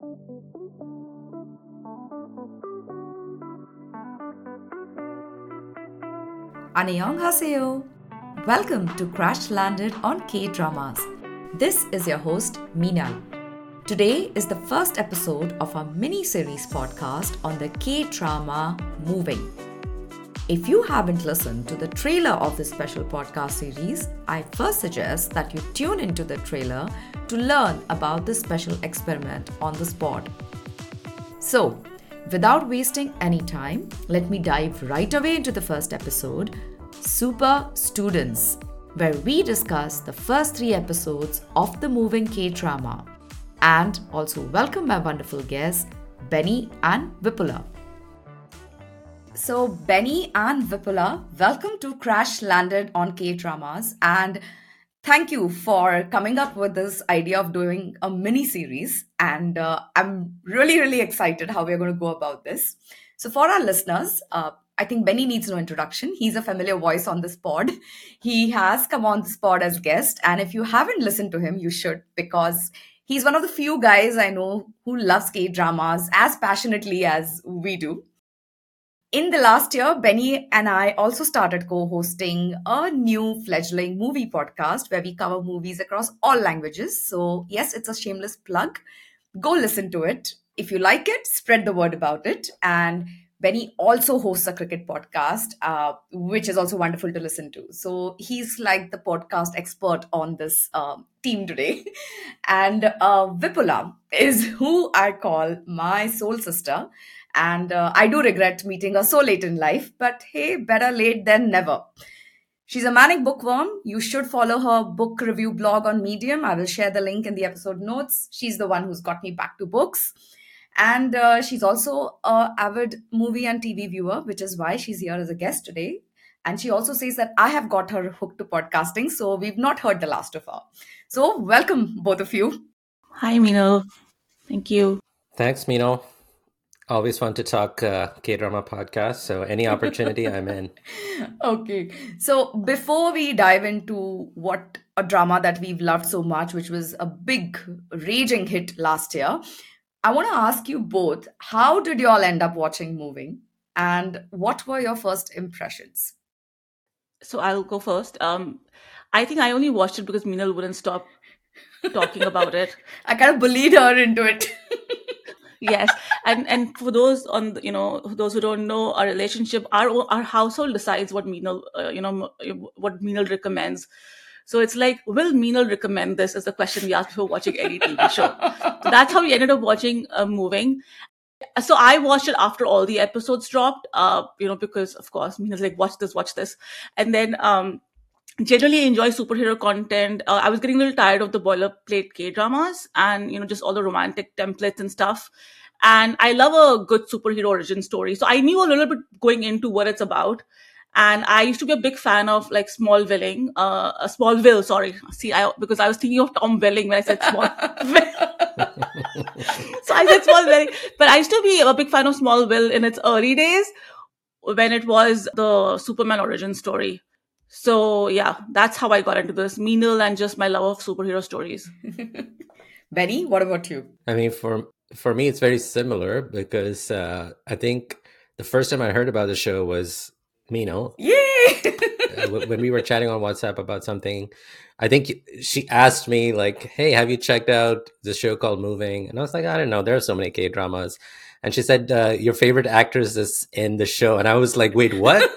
Annyeonghaseyo! Welcome to Crash Landed on K-Dramas. This is your host, Meenal. Today is the first episode of our mini-series podcast on the K-drama Moving. If you haven't listened to the trailer of this special podcast series, I first suggest that you tune into the trailer to learn about this special experiment on the spot. So, without wasting any time, let me dive right away into the first episode, Super Students, where we discuss the first 3 episodes of the moving K-drama, and also welcome my wonderful guests, Benny and Vipula. So, Benny and Vipula, welcome to Crash Landed on K-dramas, and thank you for coming up with this idea of doing a mini series. And I'm really excited how we're going to go about this. So, for our listeners, I think Benny needs no introduction. He's a familiar voice on this pod. He has come on this pod as guest. And if you haven't listened to him, you should, because he's one of the few guys I know who loves K-dramas as passionately as we do. In the last year, Benny and I also started co-hosting a new fledgling movie podcast where we cover movies across all languages. So yes, it's a shameless plug. Go listen to it. If you like it, spread the word about it. And Benny also hosts a cricket podcast, which is also wonderful to listen to. So he's like the podcast expert on this team today. And Vipula is who I call my soul sister. And I do regret meeting her so late in life, but hey, better late than never. She's a manic bookworm. You should follow her book review blog on Medium. I will share the link in the episode notes. She's the one who's got me back to books. And she's also an avid movie and TV viewer, which is why she's here as a guest today. And she also says that I have got her hooked to podcasting, so we've not heard the last of her. So welcome, both of you. Hi, Mino. Thank you. Thanks, Mino. Always fun to talk K-drama podcast. So any opportunity, I'm in. Okay. So before we dive into what a drama that we've loved so much, which was a big raging hit last year, I want to ask you both, how did you all end up watching Moving? And what were your first impressions? So I'll go first. I think I only watched it because Meenal wouldn't stop talking about it. I kind of bullied her into it. Yes, and for those those who don't know our relationship, our household decides what Meenal what Meenal recommends. So it's like, will Meenal recommend this? Is the question we ask before watching any TV show. So that's how we ended up watching Moving. So I watched it after all the episodes dropped, because of course Meenal's like, watch this, and then generally enjoy superhero content. I was getting a little tired of the boilerplate K-dramas and, just all the romantic templates and stuff. And I love a good superhero origin story. So I knew a little bit going into what it's about. And I used to be a big fan of like Smallville, sorry. See, because I was thinking of Tom Welling when I said Smallville. So I said Smallville. But I used to be a big fan of Smallville in its early days when it was the Superman origin story. So yeah, that's how I got into this. Meenal and just my love of superhero stories. Benny, what about you? I mean, for me, it's very similar because I think the first time I heard about the show was Meenal. Yay! When we were chatting on WhatsApp about something, I think she asked me like, "Hey, have you checked out the show called Moving?" And I was like, "I don't know. There are so many K-dramas." And she said, "Your favorite actress is in the show." And I was like, "Wait, what?"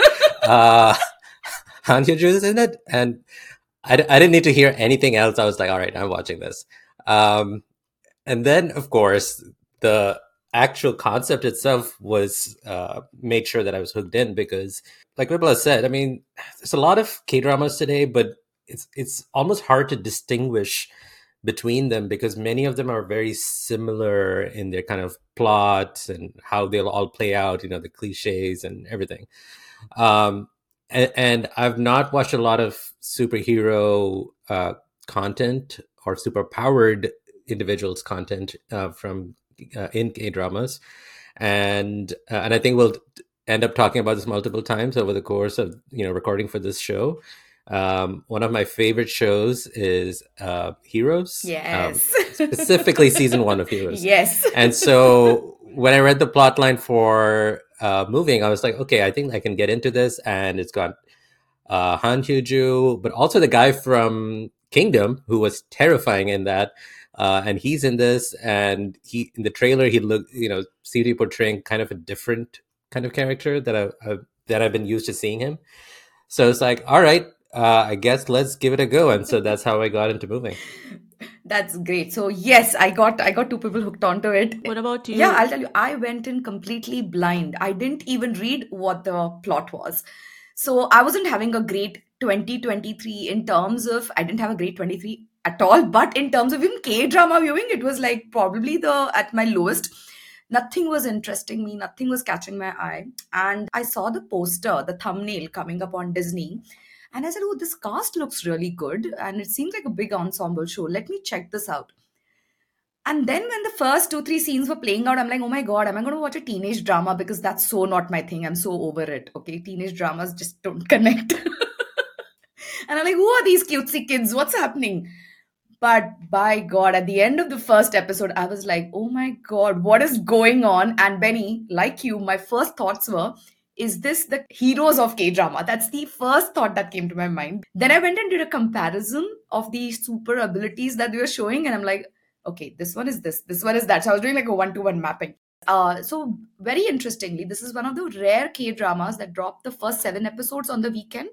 Hanya Juice in it, and I didn't need to hear anything else. I was like, all right, I'm watching this. And then, of course, the actual concept itself was made sure that I was hooked in because, like Vipula said, I mean, there's a lot of K-dramas today, but it's almost hard to distinguish between them because many of them are very similar in their kind of plot and how they'll all play out, the cliches and everything. And I've not watched a lot of superhero content or superpowered individuals content from in K-dramas, and I think we'll end up talking about this multiple times over the course of recording for this show. One of my favorite shows is Heroes, Yes. specifically season 1 of Heroes. Yes. And so when I read the plotline for Moving, I was like, okay, I think I can get into this. And it's got Han Hyo-joo, but also the guy from Kingdom, who was terrifying in that. And he's in this, and he in the trailer he looked, seemed to be portraying kind of a different kind of character that I've been used to seeing him. So it's like, all right, I guess let's give it a go. And so that's how I got into Moving. That's great. So yes, I got two people hooked onto it. What about you? Yeah, I'll tell you, I went in completely blind. I didn't even read what the plot was. So I wasn't having a great 2023 in terms of, I didn't have a great 23 at all, but in terms of even K-drama viewing, it was like probably at my lowest. Nothing was interesting me, nothing was catching my eye. And I saw the poster, the thumbnail coming up on Disney. And I said, oh, this cast looks really good. And it seems like a big ensemble show. Let me check this out. And then when the first 2, 3 scenes were playing out, I'm like, oh my God, am I going to watch a teenage drama? Because that's so not my thing. I'm so over it. Okay. Teenage dramas just don't connect. And I'm like, who are these cutesy kids? What's happening? But by God, at the end of the first episode, I was like, oh my God, what is going on? And Benny, like you, my first thoughts were, is this the heroes of K-drama? That's the first thought that came to my mind. Then I went and did a comparison of the super abilities that they were showing. And I'm like, okay, this one is this one is that. So I was doing like a 1-to-1 mapping. So very interestingly, this is one of the rare K-dramas that dropped the first 7 episodes on the weekend.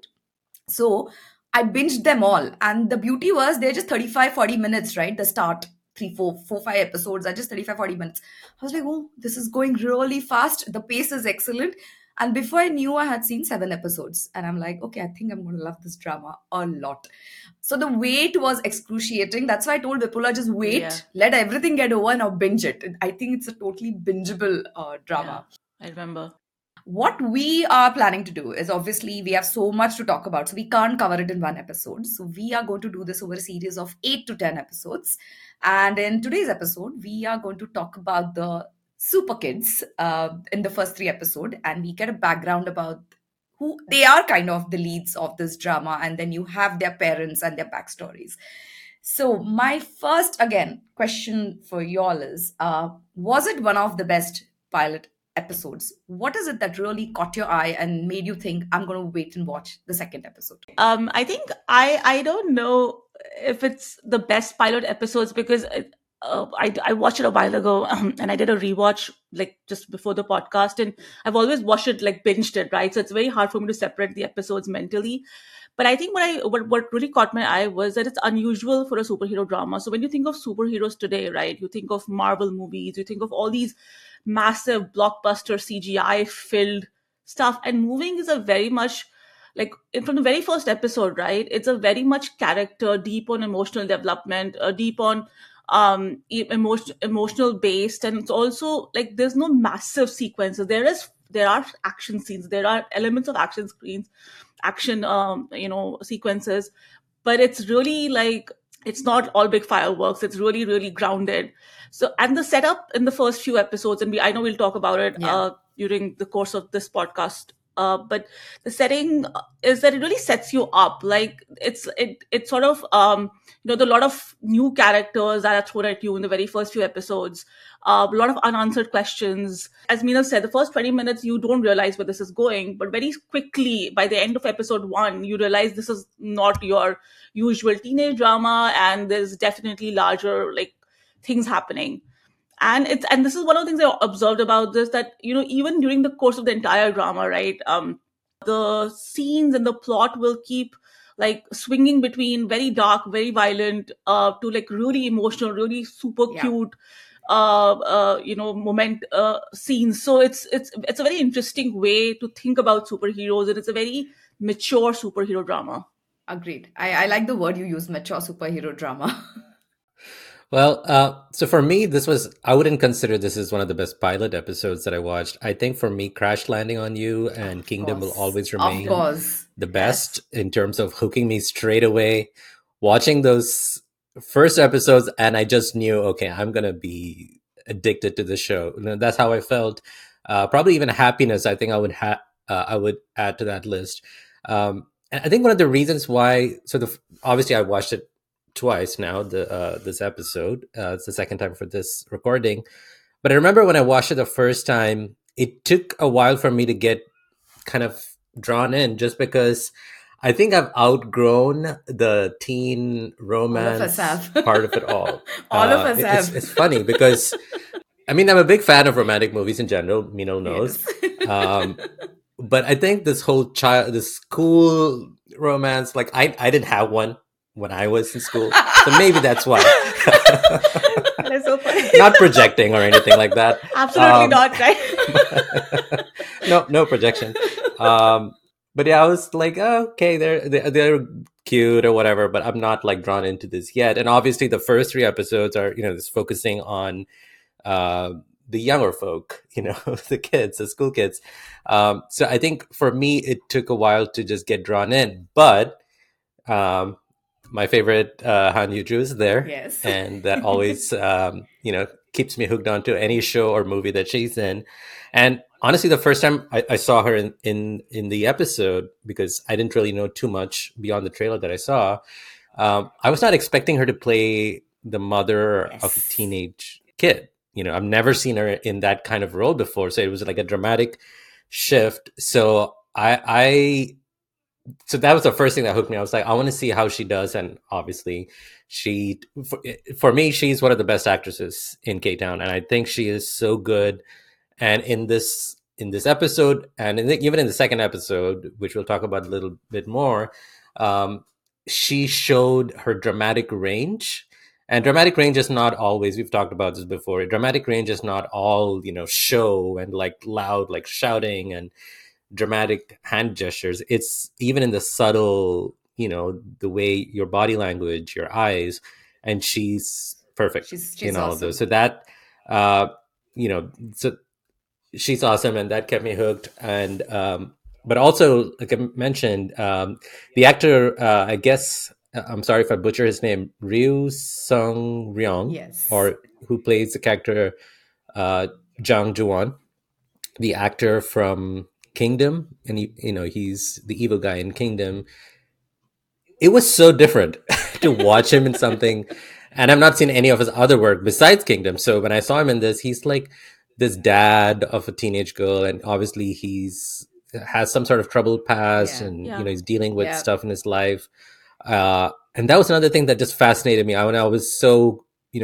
So I binged them all. And the beauty was they're just 35, 40 minutes, right? The start, 3, 4, 5 episodes are just 35, 40 minutes. I was like, oh, this is going really fast. The pace is excellent. And before I knew, I had seen 7 episodes. And I'm like, okay, I think I'm going to love this drama a lot. So the wait was excruciating. That's why I told Vipula, just wait, let everything get over and now binge it. I think it's a totally bingeable drama. Yeah, I remember. What we are planning to do is obviously we have so much to talk about, so we can't cover it in one episode. So we are going to do this over a series of 8 to 10 episodes. And in today's episode, we are going to talk about the super kids in the first 3 episodes, and we get a background about who they are, kind of the leads of this drama, and then you have their parents and their backstories. So my first, again, question for y'all is, was it one of the best pilot episodes? What is it that really caught your eye and made you think, I'm going to wait and watch the second episode? I think I don't know if it's the best pilot episodes, because I watched it a while ago, and I did a rewatch like just before the podcast, and I've always watched it like binged it, right? So it's very hard for me to separate the episodes mentally. But I think what really caught my eye was that it's unusual for a superhero drama. So when you think of superheroes today, right, you think of Marvel movies, you think of all these massive blockbuster CGI filled stuff, and Moving is a very much like from the very first episode, right? It's a very much character, deep on emotional development, deep on emotional based, and it's also like there's no massive sequences. There are action scenes, there are elements of action sequences, but it's really like it's not all big fireworks. It's really, really grounded. So, and the setup in the first few episodes, and I know we'll talk about it during the course of this podcast. But the setting is that it really sets you up. Like it's sort of there are a lot of new characters that are thrown at you in the very first few episodes. A lot of unanswered questions. As Meenal said, the first 20 minutes you don't realize where this is going, but very quickly by the end of episode 1, you realize this is not your usual teenage drama, and there's definitely larger like things happening. And this is one of the things I observed about this, that even during the course of the entire drama, right, the scenes and the plot will keep like swinging between very dark, very violent, to like really emotional, really super cute moment scenes. So it's a very interesting way to think about superheroes, and it's a very mature superhero drama. Agreed. I like the word you use, mature superhero drama. Well, so for me, I wouldn't consider this as one of the best pilot episodes that I watched. I think for me, Crash Landing on You and Kingdom will always remain the best in terms of hooking me straight away. Watching those first episodes, and I just knew, okay, I'm going to be addicted to the show. That's how I felt. Probably even Happiness, I think I would add to that list. And I think one of the reasons why, obviously I watched it twice now, this episode. It's the second time for this recording. But I remember when I watched it the first time, it took a while for me to get kind of drawn in, just because I think I've outgrown the teen romance part of it all. All of us have. It's funny because, I mean, I'm a big fan of romantic movies in general. Meenal knows. Yes. But I think this school romance, like I didn't have one when I was in school, so maybe that's why. That's so funny. Not projecting or anything like that. Absolutely not, right? No projection. But yeah, I was like, oh, okay, they're cute or whatever, but I'm not like drawn into this yet. And obviously, the first 3 episodes are just focusing on the younger folk, the kids, the school kids. So I think for me, it took a while to just get drawn in. But my favorite Han Yu-ju is there. Yes. And that always, keeps me hooked onto any show or movie that she's in. And honestly, the first time I saw her in the episode, because I didn't really know too much beyond the trailer that I saw, I was not expecting her to play the mother of a teenage kid. I've never seen her in that kind of role before. So it was like a dramatic shift. So so that was the first thing that hooked me. I was like, I want to see how she does. And obviously for me, she's one of the best actresses in K-Town. And I think she is so good. And in this episode, and even in the second episode, which we'll talk about a little bit more, she showed her dramatic range. And dramatic range is not always, we've talked about this before, dramatic range is not all, show and like loud, like shouting and dramatic hand gestures. It's even in the subtle, the way your body language, your eyes, and she's perfect She's in all awesome. of those. So that, so she's awesome, and that kept me hooked. And, but also, like I mentioned, the actor, I guess, I'm sorry if I butcher his name, Ryu Sung Ryong, Yes. or who plays the character Jang Ju-won, the actor from Kingdom, and he's the evil guy in Kingdom. It was so different to watch him in something, and I've not seen any of his other work besides Kingdom. So when I saw him in this, he's like this dad of a teenage girl, and obviously has some sort of troubled past, and he's dealing with stuff in his life. And that was another thing that just fascinated me. I was so,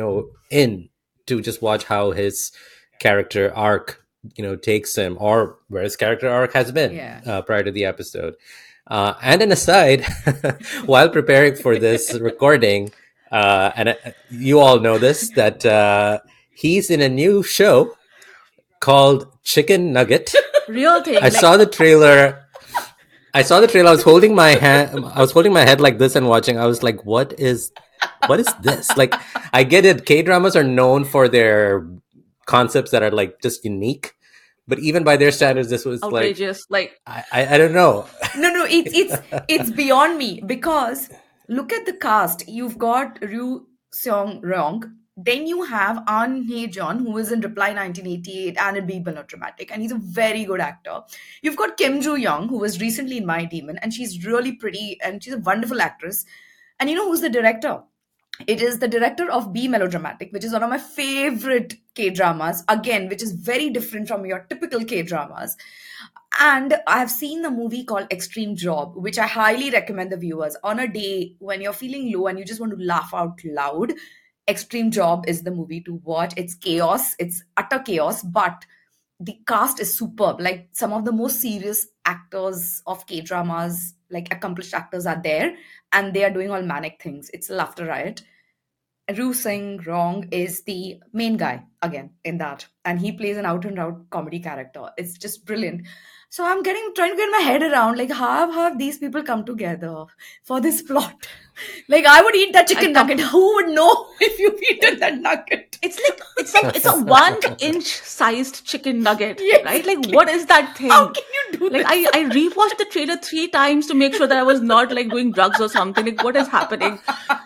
in to just watch how his character arc, takes him, or where his character arc has been prior to the episode. And an aside, while preparing for this recording, and you all know this, that he's in a new show called Chicken Nugget. Real thing. I saw the trailer. I was holding my hand. I was holding my head like this and watching. I was like, what is this? Like, I get it. K-dramas are known for their concepts that are like just unique. But even by their standards, this was outrageous. I don't know. No, it's beyond me, because look at the cast. You've got Ryu Seong Ryong. Then you have An Hye-jeon, who was in Reply 1988 and in Be Melodramatic, and he's a very good actor. You've got Kim Joo-young, who was recently in My Demon, and she's really pretty, and she's a wonderful actress. And you know who's the director? It is the director of Be Melodramatic, which is one of my favorite K-dramas, again, which is very different from your typical K-dramas. And I've seen a movie called Extreme Job, which I highly recommend the viewers. On a day when you're feeling low and you just want to laugh out loud, Extreme Job is the movie to watch. It's chaos. It's utter chaos, but the cast is superb. Like, some of the most serious actors of K-dramas, like accomplished actors, are there, and they are doing all manic things. It's a laughter riot. Ryu Seong Ryong is the main guy again in that, and he plays an out and out comedy character. It's just brilliant. So I'm trying to get my head around, like, how have these people come together for this plot? Like, I would eat that chicken nugget. Who would know if you've eaten that nugget? It's a 1-inch sized chicken nugget, Yes. right? Like, what is that thing? How can you do Like, this? I rewatched the trailer 3 times to make sure that I was not like doing drugs or something. Like, what is happening?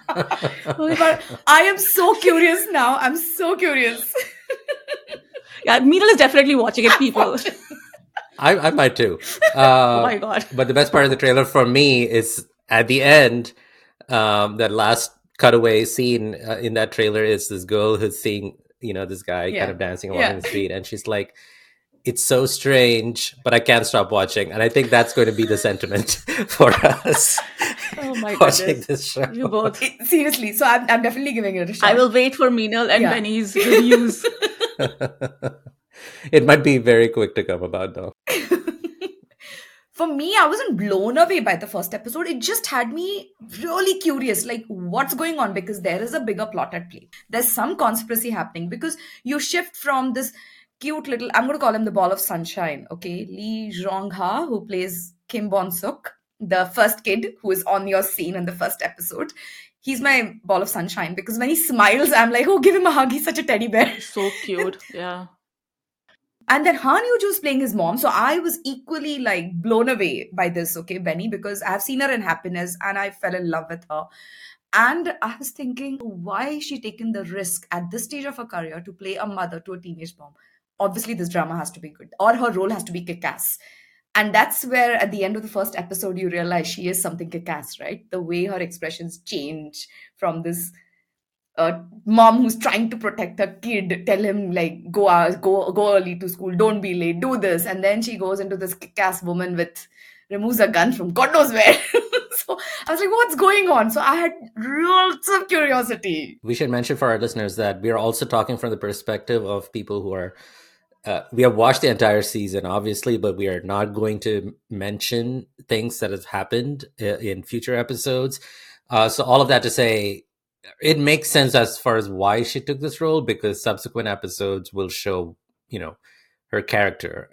But I am so curious now. I'm so curious. Yeah, Meenal is definitely watching it, people. I might too. Oh my God. But the best part of the trailer for me is at the end. That last cutaway scene in that trailer is this girl who's seeing, this guy kind Yeah. of dancing along Yeah. the street, and she's like, "It's so strange, but I can't stop watching." And I think that's going to be the sentiment for us Oh my watching goodness. this show. You both. Seriously, so I'm definitely giving it a shot. I will wait for Meenal and Yeah. Benny's reviews. It might be very quick to come about, though. For me, I wasn't blown away by the first episode. It just had me really curious, like what's going on, because there is a bigger plot at play. There's some conspiracy happening because you shift from this cute little, I'm going to call him the ball of sunshine, okay? Lee Jong-ha, who plays Kim Bon-suk, the first kid who is on your scene in the first episode. He's my ball of sunshine because when he smiles, I'm like, oh, give him a hug. He's such a teddy bear. So cute. Yeah. And then Han Yoo-joo's playing his mom. So I was equally like blown away by this, okay, Benny, because I've seen her in Happiness and I fell in love with her. And I was thinking, why is she taking the risk at this stage of her career to play a mother to a teenage mom? Obviously, this drama has to be good, or her role has to be kick-ass. And that's where at the end of the first episode, you realize she is something kick-ass, right? The way her expressions change from this mom who's trying to protect her kid, tell him like go early to school, don't be late, do this, and then she goes into this kick-ass woman with removes a gun from God knows where. So I was like, what's going on? So I had lots of curiosity. We should mention for our listeners that we are also talking from the perspective of people who are. We have watched the entire season, obviously, but we are not going to mention things that have happened in future episodes. So all of that to say, it makes sense as far as why she took this role, because subsequent episodes will show, her character,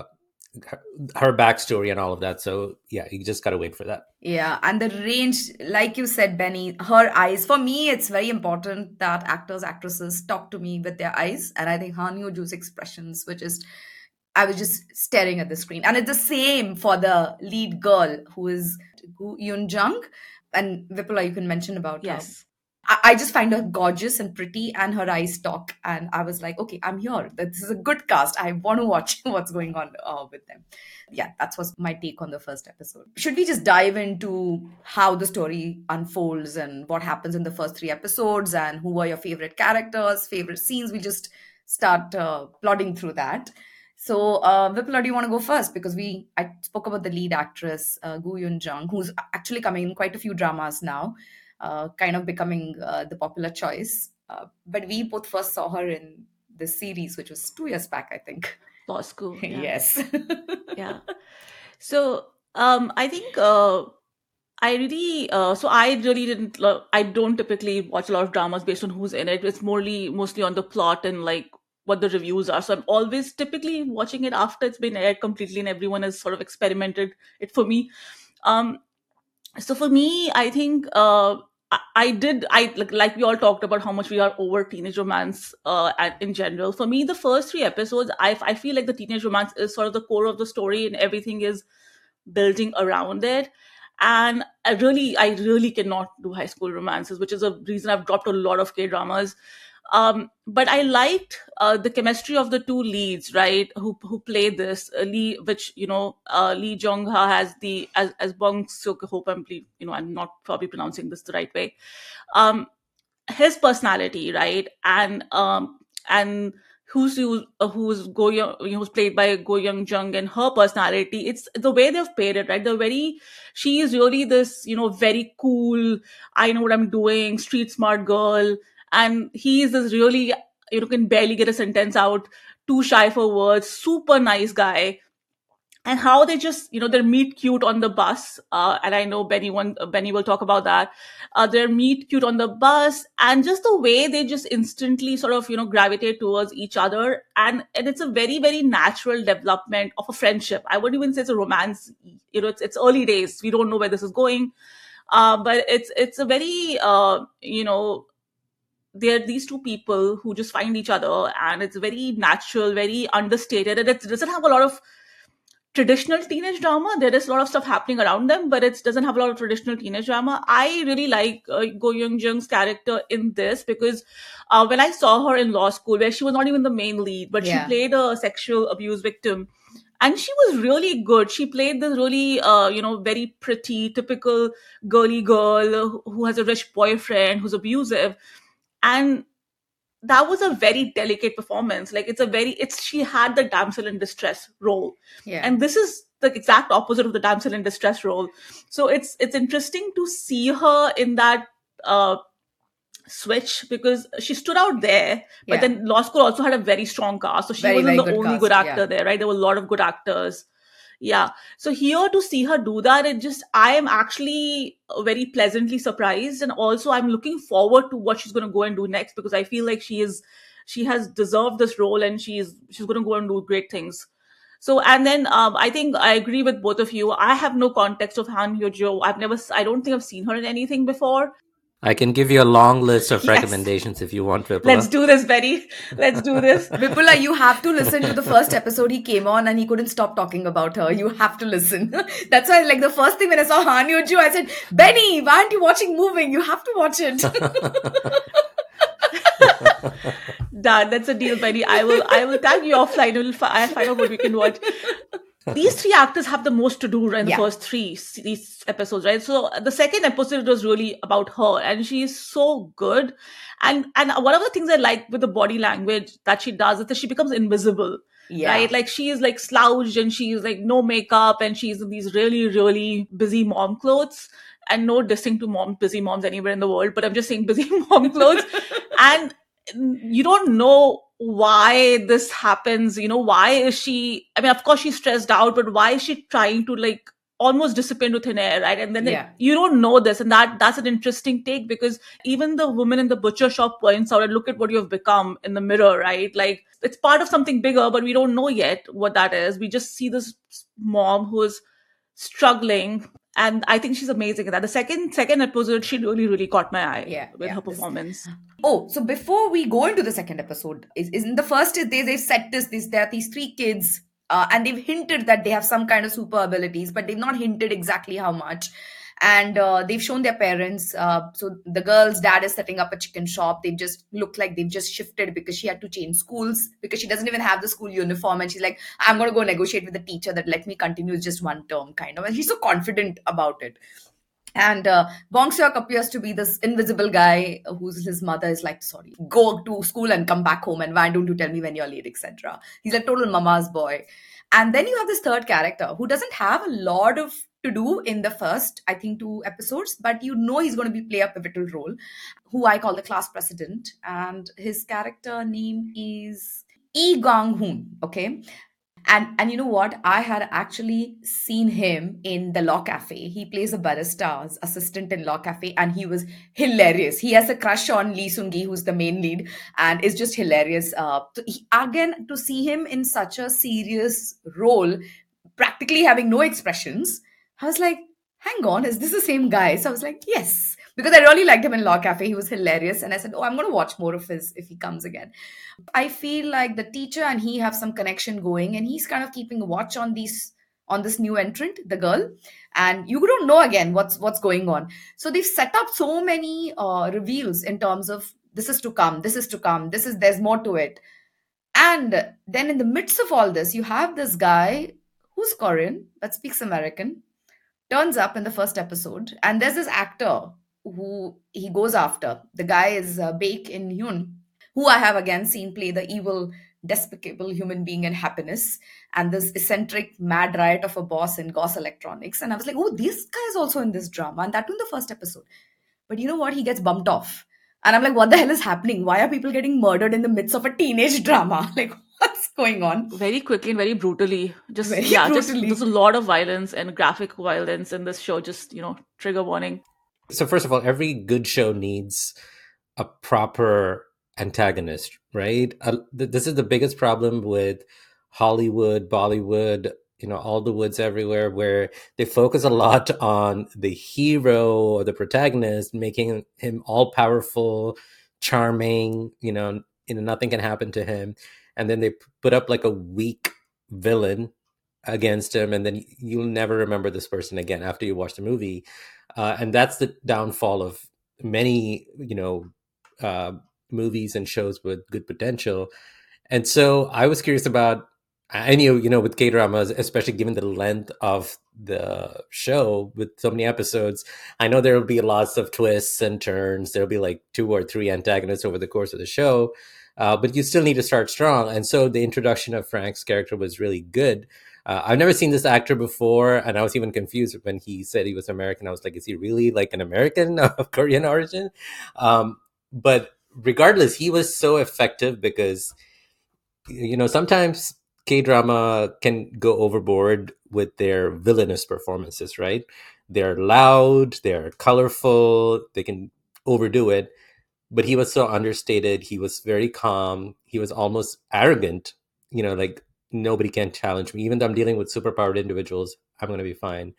her backstory and all of that. So yeah, you just got to wait for that. Yeah, and the range, like you said, Benny, her eyes. For me, it's very important that actors, actresses talk to me with their eyes. And I think Han Yoo-joo's expressions, I was just staring at the screen. And it's the same for the lead girl, who is Gu Yoon-jung. And Vipula, you can mention about her. Yes. I just find her gorgeous and pretty, and her eyes talk. And I was like, okay, I'm here. This is a good cast. I want to watch what's going on with them. Yeah, that was my take on the first episode. Should we just dive into how the story unfolds and what happens in the first 3 episodes and who are your favorite characters, favorite scenes? We just start plodding through that. So, Vipula, do you want to go first? Because I spoke about the lead actress, Gu Yoon-jung, who's actually coming in quite a few dramas now. Kind of becoming the popular choice. But we both first saw her in the series, which was 2 years back, I think. Law School. Yeah. Yes. Yeah. So I think I don't typically watch a lot of dramas based on who's in it. It's mostly on the plot and like what the reviews are. So I'm always typically watching it after it's been aired completely and everyone has sort of experimented it for me. So for me, I think like we all talked about how much we are over teenage romance in general. For me, the first 3 episodes, I feel like the teenage romance is sort of the core of the story and everything is building around it. And I really cannot do high school romances, which is a reason I've dropped a lot of K-dramas. But I liked the chemistry of the 2 leads, right? Who play this Lee, which Lee Jong-ha has as Bong Seok-hope. I'm not probably pronouncing this the right way. His personality, right, and who's played by Go Young-jung, and her personality. It's the way they've played it, right? She is really this very cool, I know what I'm doing, street smart girl. And he is this really, can barely get a sentence out, too shy for words, super nice guy. And how they just, they're meet cute on the bus. And I know Benny will talk about that. They're meet cute on the bus, and just the way they just instantly sort of, gravitate towards each other. And it's a very, very natural development of a friendship. I wouldn't even say it's a romance. It's early days. We don't know where this is going. But it's a very, they're these 2 people who just find each other, and it's very natural, very understated, and it doesn't have a lot of traditional teenage drama. There is a lot of stuff happening around them, but it doesn't have a lot of traditional teenage drama. I really like Go Young-jung's character in this because when I saw her in Law School, where she was not even the main lead, but she played a sexual abuse victim, and she was really good. She played this really very pretty, typical girly girl who has a rich boyfriend who's abusive, and that was a very delicate performance. Like, it's she had the damsel in distress role, Yeah. and this is the exact opposite of the damsel in distress role. So it's interesting to see her in that switch, because she stood out there, but Yeah. then Law School also had a very strong cast, so she Very, wasn't very the good only cast, good actor yeah. there, right? There were a lot of good actors. Yeah. So here, to see her do that, I am actually very pleasantly surprised, and also I'm looking forward to what she's going to go and do next, because I feel like she has deserved this role, and she's going to go and do great things. So, and then I think I agree with both of you. I have no context of Han Hyo-jo. I don't think I've seen her in anything before. I can give you a long list of Yes. recommendations if you want, Vipula. Let's do this, Betty. Let's do this. Vipula, you have to listen to the first episode. He came on and he couldn't stop talking about her. You have to listen. That's why, like, the first thing when I saw Han Hyo-jo, I said, Benny, why aren't you watching Moving? You have to watch it. Done. That's a deal, Benny. I will tag you offline. I'll find out what we can watch. These three actors have the most to do in the first these episodes, right? So the second episode was really about her, and she's so good. And one of the things I like with the body language that she does is that she becomes invisible, right? Like, she is like slouched, and she's like no makeup, and she's in these really, really busy mom clothes. And no dissing to busy moms anywhere in the world, but I'm just saying busy mom clothes. And you don't know why this happens. Why is she, I mean, of course she's stressed out, but why is she trying to, like, almost disappear into thin air, right? And then you don't know this, and that's an interesting take, because even the woman in the butcher shop points out, and look at what you have become in the mirror, right? Like, it's part of something bigger, but we don't know yet what that is. We just see this mom who is struggling, and I think she's amazing at that. The second episode, she really, really caught my eye with her performance. Oh, so before we go into the second episode, is in the first, they've set there are these three kids, and they've hinted that they have some kind of super abilities, but they've not hinted exactly how much. And they've shown their parents. So the girl's dad is setting up a chicken shop. They just look like they've just shifted because she had to change schools, because she doesn't even have the school uniform. And she's like, I'm going to go negotiate with the teacher that let me continue just one term, kind of. And she's so confident about it. And Bong Seok appears to be this invisible guy whose his mother is like, sorry, go to school and come back home, and why don't you tell me when you're late, etc. He's a total mama's boy. And then you have this third character who doesn't have a lot of to do in the first, I think, 2 episodes, but he's going to play a pivotal role, who I call the class president. And his character name is Lee Gong-hoon, okay? And you know what? I had actually seen him in the Law Cafe. He plays a barista's assistant in Law Cafe, and he was hilarious. He has a crush on Lee Seung-gi, who's the main lead, and is just hilarious. Again, to see him in such a serious role, practically having no expressions, I was like, hang on, is this the same guy? So I was like, yes, because I really liked him in Law Cafe. He was hilarious. And I said, I'm going to watch more of his if he comes again. I feel like the teacher and he have some connection going, and he's kind of keeping a watch on this new entrant, the girl. And you don't know again what's going on. So they've set up so many reveals in terms of this is to come, there's more to it. And then in the midst of all this, you have this guy who's Korean but speaks American, turns up in the first episode, and there's this actor who he goes after. The guy is Baek In-hyun, who I have again seen play the evil, despicable human being in Happiness, and this eccentric mad riot of a boss in Goss Electronics. And I was like, oh, this guy is also in this drama, and that too in the first episode. But you know what? He gets bumped off. And I'm like, what the hell is happening? Why are people getting murdered in the midst of a teenage drama? Like, what's going on? Very quickly and very brutally. Brutally. There's a lot of violence and graphic violence in this show. Just, trigger warning. So first of all, every good show needs a proper antagonist, right? This is the biggest problem with Hollywood, Bollywood, all the woods everywhere, where they focus a lot on the hero or the protagonist, making him all powerful, charming, nothing can happen to him. And then they put up like a weak villain against him, and then you'll never remember this person again after you watch the movie. And that's the downfall of many, movies and shows with good potential. And so I was curious about I knew, with K-dramas, especially given the length of the show with so many episodes, I know there will be lots of twists and turns. There'll be like 2 or 3 antagonists over the course of the show, but you still need to start strong. And so the introduction of Frank's character was really good. I've never seen this actor before, and I was even confused when he said he was American. I was like, is he really like an American of Korean origin? But regardless, he was so effective because, sometimes K-drama can go overboard with their villainous performances, right? They're loud, they're colorful, they can overdo it. But he was so understated. He was very calm. He was almost arrogant, like nobody can challenge me. Even though I'm dealing with superpowered individuals, I'm going to be fine.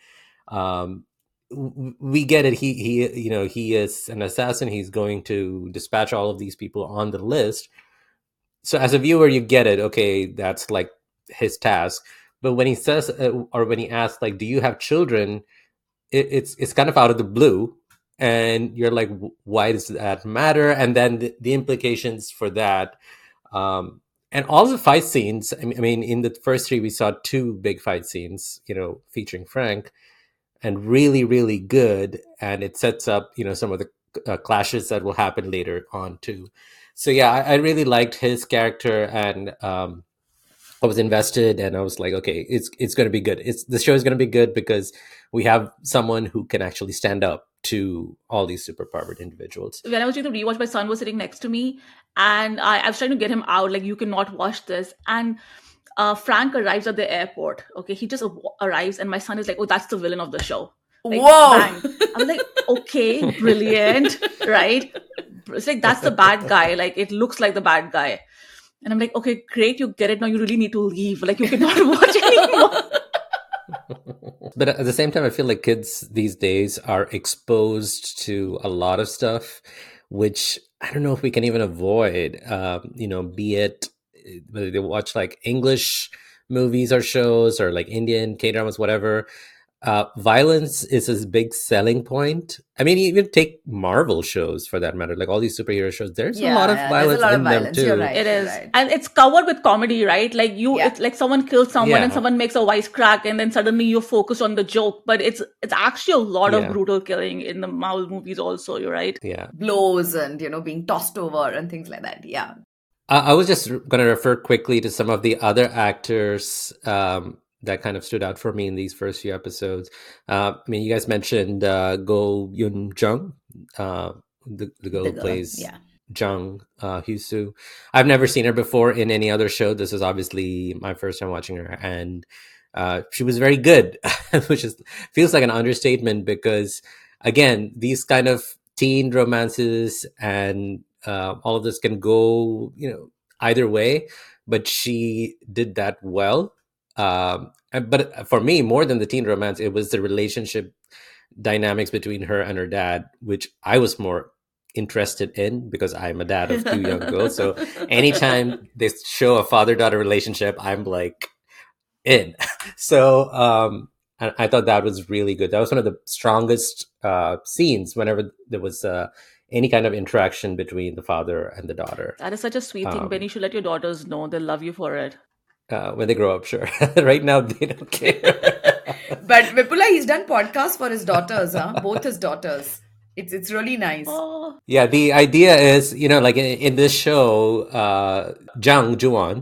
We get it. He is an assassin. He's going to dispatch all of these people on the list. So as a viewer, you get it. Okay, that's like his task. But when he says, or when he asks, like, do you have children? It's kind of out of the blue. And you're like, why does that matter? And then the implications for that. And all the fight scenes, I mean, in the first 3, we saw 2 big fight scenes, featuring Frank, and really, really good. And it sets up, some of the clashes that will happen later on too. So yeah, I really liked his character, and I was invested, and I was like, okay, it's going to be good. The show is going to be good because we have someone who can actually stand up to all these superpowered individuals. When I was doing the rewatch, my son was sitting next to me, and I was trying to get him out, like, you cannot watch this. And Frank arrives at the airport. Okay, he just arrives, and my son is like, "Oh, that's the villain of the show." Like, Whoa! bang. I was like, "Okay, brilliant, right?" It's like, that's the bad guy. Like, it looks like the bad guy, and I'm like, "Okay, great, you get it now. You really need to leave. Like, you cannot watch anymore." But at the same time, I feel like kids these days are exposed to a lot of stuff, which I don't know if we can even avoid. Be it whether they watch like English movies or shows, or like Indian K-dramas, whatever. Violence is a big selling point. I mean, even take Marvel shows for that matter, like all these superhero shows. There's a lot of violence in them too. You're right, It is, right. and it's covered with comedy, right? Like it's like someone kills someone, Yeah. and someone makes a wisecrack, and then suddenly you're focused on the joke. But it's actually a lot of Yeah. brutal killing in the Marvel movies. Also, you're right. Yeah. Blows and, being tossed over and things like that. Yeah. I was just going to refer quickly to some of the other actors that kind of stood out for me in these first few episodes. I mean, you guys mentioned Go Yoon Jung, the girl who plays Jung Hyusu. I've never seen her before in any other show. This is obviously my first time watching her, and she was very good, which feels like an understatement because, again, these kind of teen romances and all of this can go, either way, but she did that well. But for me, more than the teen romance, it was the relationship dynamics between her and her dad, which I was more interested in because I'm a dad of 2 young girls. So anytime they show a father-daughter relationship, I'm like in. So I thought that was really good. That was one of the strongest scenes whenever there was any kind of interaction between the father and the daughter. That is such a sweet thing, Ben. You should let your daughters know. They'll love you for it. When they grow up, sure. Right now, they don't care. But Vipula, he's done podcasts for his daughters, both his daughters. It's really nice. Oh. Yeah, the idea is, like in this show, Jang Juwon,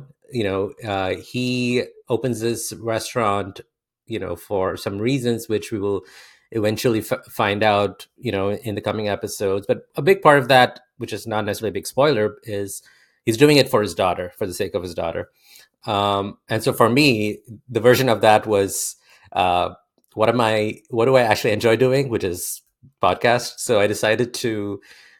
he opens this restaurant, for some reasons, which we will eventually find out, in the coming episodes. But a big part of that, which is not necessarily a big spoiler, is he's doing it for his daughter, for the sake of his daughter. And so for me, the version of that was, what do I actually enjoy doing, which is podcast. So I decided to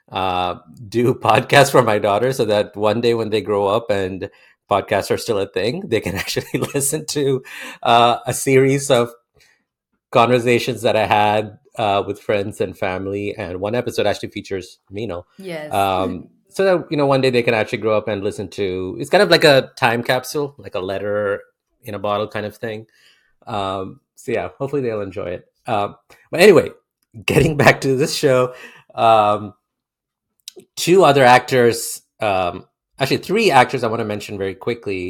do podcasts for my daughter so that one day when they grow up and podcasts are still a thing, they can actually listen to a series of conversations that I had with friends and family. And one episode actually features Meenal. Yes. So that, one day they can actually grow up and listen to, it's kind of like a time capsule, like a letter in a bottle kind of thing. So yeah, hopefully they'll enjoy it. But anyway, getting back to this show, 2 other actors, actually 3 actors I want to mention very quickly.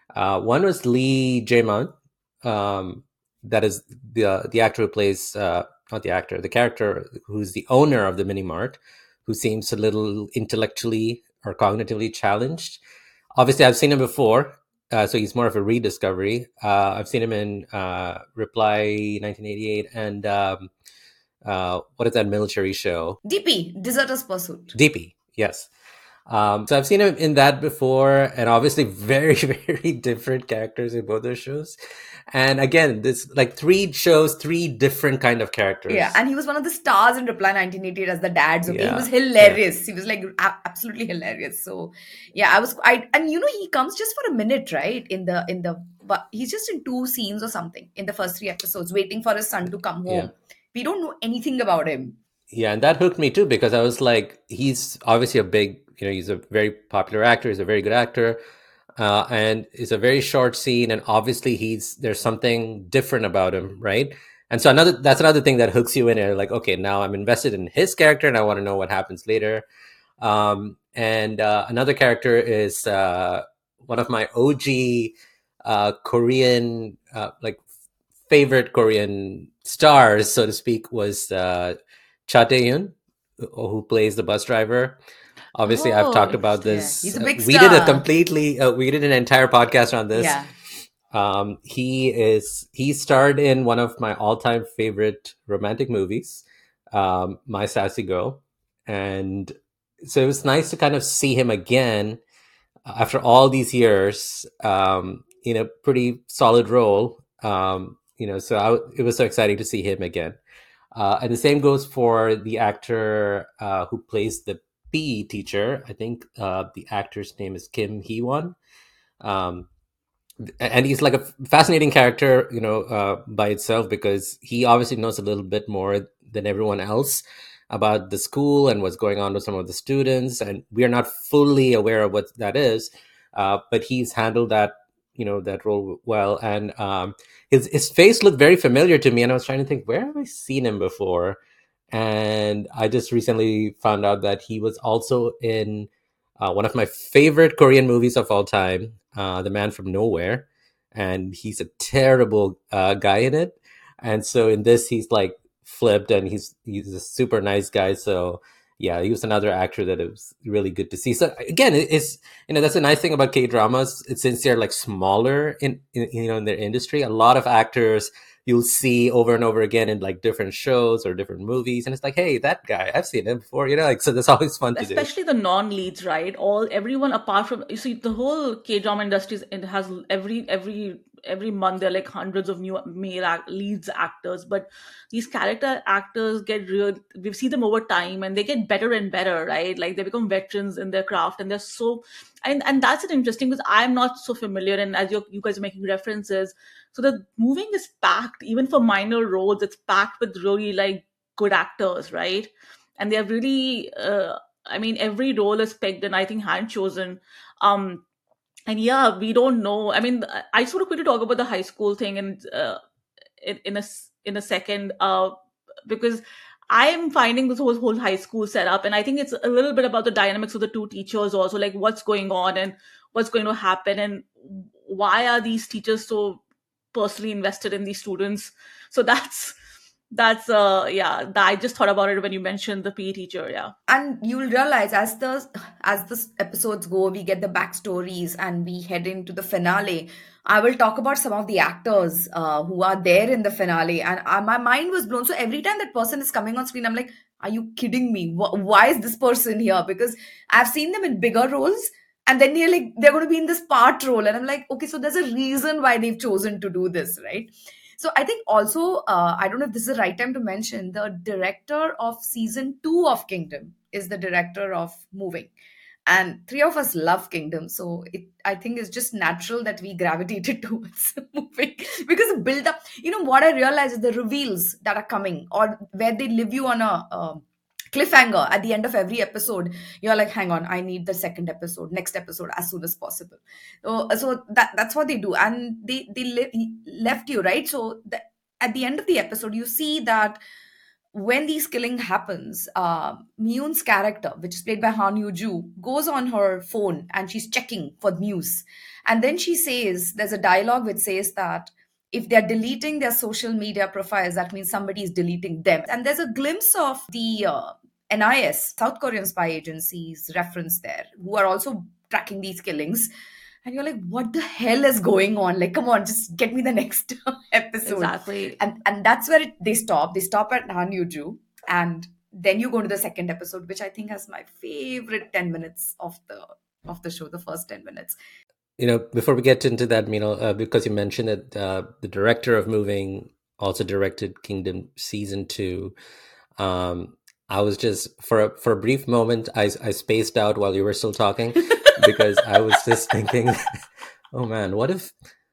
One was Lee Jae-man. That is the actor who plays, not the actor, the character who's the owner of the mini mart, who seems a little intellectually or cognitively challenged. Obviously, I've seen him before, so he's more of a rediscovery. I've seen him in Reply 1988 and what is that military show? DP, Deserter's Pursuit. DP, yes. So I've seen him in that before, and obviously very, very different characters in both those shows. And again, this like 3 shows, 3 different kind of characters. Yeah, and he was one of the stars in Reply 1988 as the dads. Okay, he Yeah, was hilarious. He was like absolutely hilarious. So yeah, and he comes just for a minute, right? But he's just in 2 scenes or something in the first 3 episodes, waiting for his son to come home. Yeah. We don't know anything about him. Yeah, and that hooked me too, because I was like, he's obviously a big, he's a very popular actor, he's a very good actor, and it's a very short scene, and obviously there's something different about him, right? And so that's another thing that hooks you in, and like, okay, now I'm invested in his character, and I want to know what happens later. And another character is one of my OG Korean, like favorite Korean stars, so to speak, was Cha Tae-hyun, who plays the bus driver. Obviously, I've talked about this. Yeah, he's a big we did an entire podcast on this. Yeah. He starred in one of my all-time favorite romantic movies, My Sassy Girl. And so it was nice to kind of see him again after all these years, in a pretty solid role. So it was so exciting to see him again. And the same goes for the actor who plays the PE teacher. I think the actor's name is Kim Hee-won. And he's like a fascinating character, by itself, because he obviously knows a little bit more than everyone else about the school and what's going on with some of the students. And we are not fully aware of what that is, but he's handled that role well. And his face looked very familiar to me, and I was trying to think, where have I seen him before? And I just recently found out that he was also in one of my favorite Korean movies of all time, The Man from Nowhere, and he's a terrible guy in it. And so in this, he's like flipped, and he's a super nice guy. So yeah, he was another actor that it was really good to see. So again, it's that's a nice thing about K-dramas. Since they're like smaller in their industry, a lot of actors you'll see over and over again in like different shows or different movies, and it's like, hey, that guy, I've seen him before, so that's always fun to do. Especially the non-leads, right? Everyone apart from, you see, the whole K-drama industry, it has every month there are like hundreds of new male leads actors, but these character actors we see them over time, and they get better and better, right? Like they become veterans in their craft, and they're so, and that's it interesting, because I'm not so familiar, and as you guys are making references, so the movie is packed, even for minor roles, it's packed with really like good actors, right? And they're really every role is picked and I think hand chosen. And yeah, we don't know. I just want to quickly talk about the high school thing, and in a second, because I am finding this whole high school setup, and I think it's a little bit about the dynamics of the 2 teachers also, like what's going on and what's going to happen, and why are these teachers so personally invested in these students. So that's I just thought about it when you mentioned the PE teacher. Yeah, and you'll realize as the episodes go, we get the backstories and we head into the finale. I will talk about some of the actors who are there in the finale, and my mind was blown. So every time that person is coming on screen, I'm like, are you kidding me? Why is this person here? Because I've seen them in bigger roles, and then they're going to be in this part role, and I'm like, okay, so there's a reason why they've chosen to do this, right? So I think also, I don't know if this is the right time to mention, the director of season 2 of Kingdom is the director of Moving. And 3 of us love Kingdom. So I think it's just natural that we gravitated towards Moving. Because the build up, what I realize is the reveals that are coming, or where they leave you on a cliffhanger at the end of every episode. You're like, hang on, I need the next episode as soon as possible. So that's what they do, and they left you, right? So at the end of the episode, you see that when these killing happens, Myun's character, which is played by Han Yoo-joo, goes on her phone and she's checking for news. And then she says, there's a dialogue which says that if they're deleting their social media profiles, that means somebody is deleting them. And there's a glimpse of the NIS, South Korean spy agencies, reference there, who are also tracking these killings. And you're like, what the hell is going on? Like, come on, just get me the next episode. Exactly. And that's where they stop. They stop at Han Yoo-joo. And then you go to the second episode, which I think has my favorite 10 minutes of the show, the first 10 minutes. Before we get into that, because you mentioned that the director of Moving also directed Kingdom Season 2. I was just, for a brief moment, I spaced out while you were still talking because I was just thinking, oh man, what if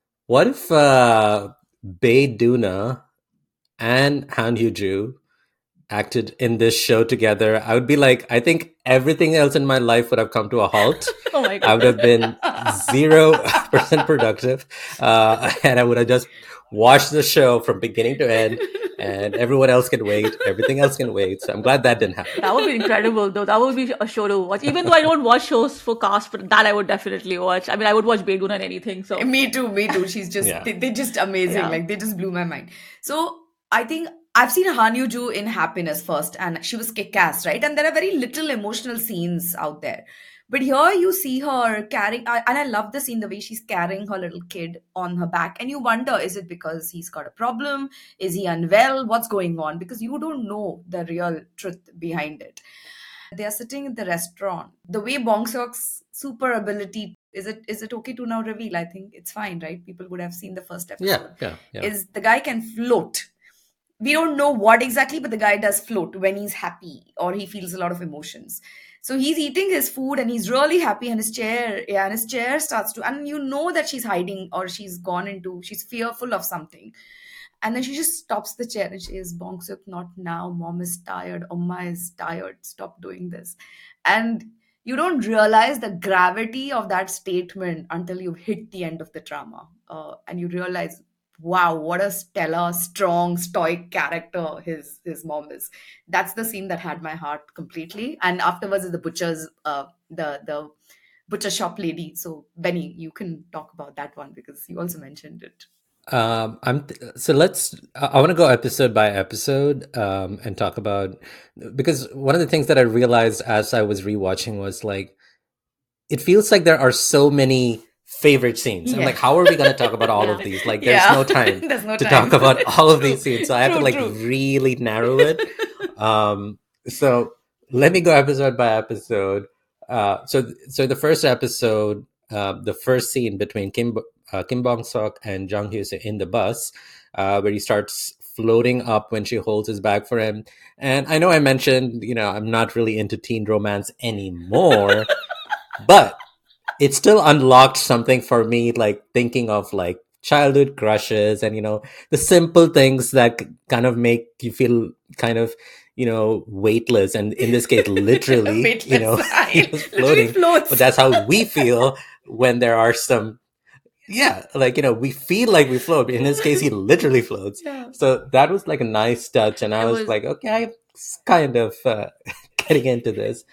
Bae Doona and Han Yoo-joo acted in this show together? I would be like, I think everything else in my life would have come to a halt. Oh my God. I would have been 0% productive. And I would have just watched the show from beginning to end, and everyone else can wait. Everything else can wait. So I'm glad that didn't happen. That would be incredible, though. That would be a show to watch. Even though I don't watch shows for cast, but that I would definitely watch. I mean, I would watch Bae Doona and anything. So Me too. She's just, they're just amazing. Yeah. Like, they just blew my mind. So I think I've seen Han Yoo-joo in Happiness first, and she was kick-ass, right? And there are very little emotional scenes out there. But here you see her carrying, and I love the scene, the way she's carrying her little kid on her back. And you wonder, is it because he's got a problem? Is he unwell? What's going on? Because you don't know the real truth behind it. They are sitting in the restaurant. The way Bong Seok's super ability, is it okay to now reveal? I think it's fine, right? People would have seen the first episode. Yeah. Is the guy can float. We don't know what exactly, but the guy does float when he's happy or he feels a lot of emotions. So he's eating his food and he's really happy, and his chair starts to, and you know that she's hiding or she's fearful of something. And then she just stops the chair and she says, Bong Seok, not now. Mom is tired. Amma is tired. Stop doing this. And you don't realize the gravity of that statement until you've hit the end of the drama. And you realize, wow, what a stellar, strong, stoic character his mom is. That's the scene that had my heart completely. And afterwards is the butcher's, the butcher shop lady. So Benny, you can talk about that one because you also mentioned it. I want to go episode by episode and talk about, because one of the things that I realized as I was rewatching was like, it feels like there are so many favorite scenes. I'm like, how are we going to talk about all of these? Like, there's no time to talk about all of these scenes. So I have to really narrow it. So let me go episode by episode. So the first episode, the first scene between Kim Bong-seok and Jung Hyo-seo in the bus, where he starts floating up when she holds his bag for him. And I know I mentioned, I'm not really into teen romance anymore, but it still unlocked something for me, like thinking of like childhood crushes and, the simple things that kind of make you feel kind of, weightless. And in this case, literally, he was floating. But that's how we feel when there are some, we feel like we float. But in this case, he literally floats. Yeah. So that was like a nice touch. And I was like, okay, I'm kind of getting into this.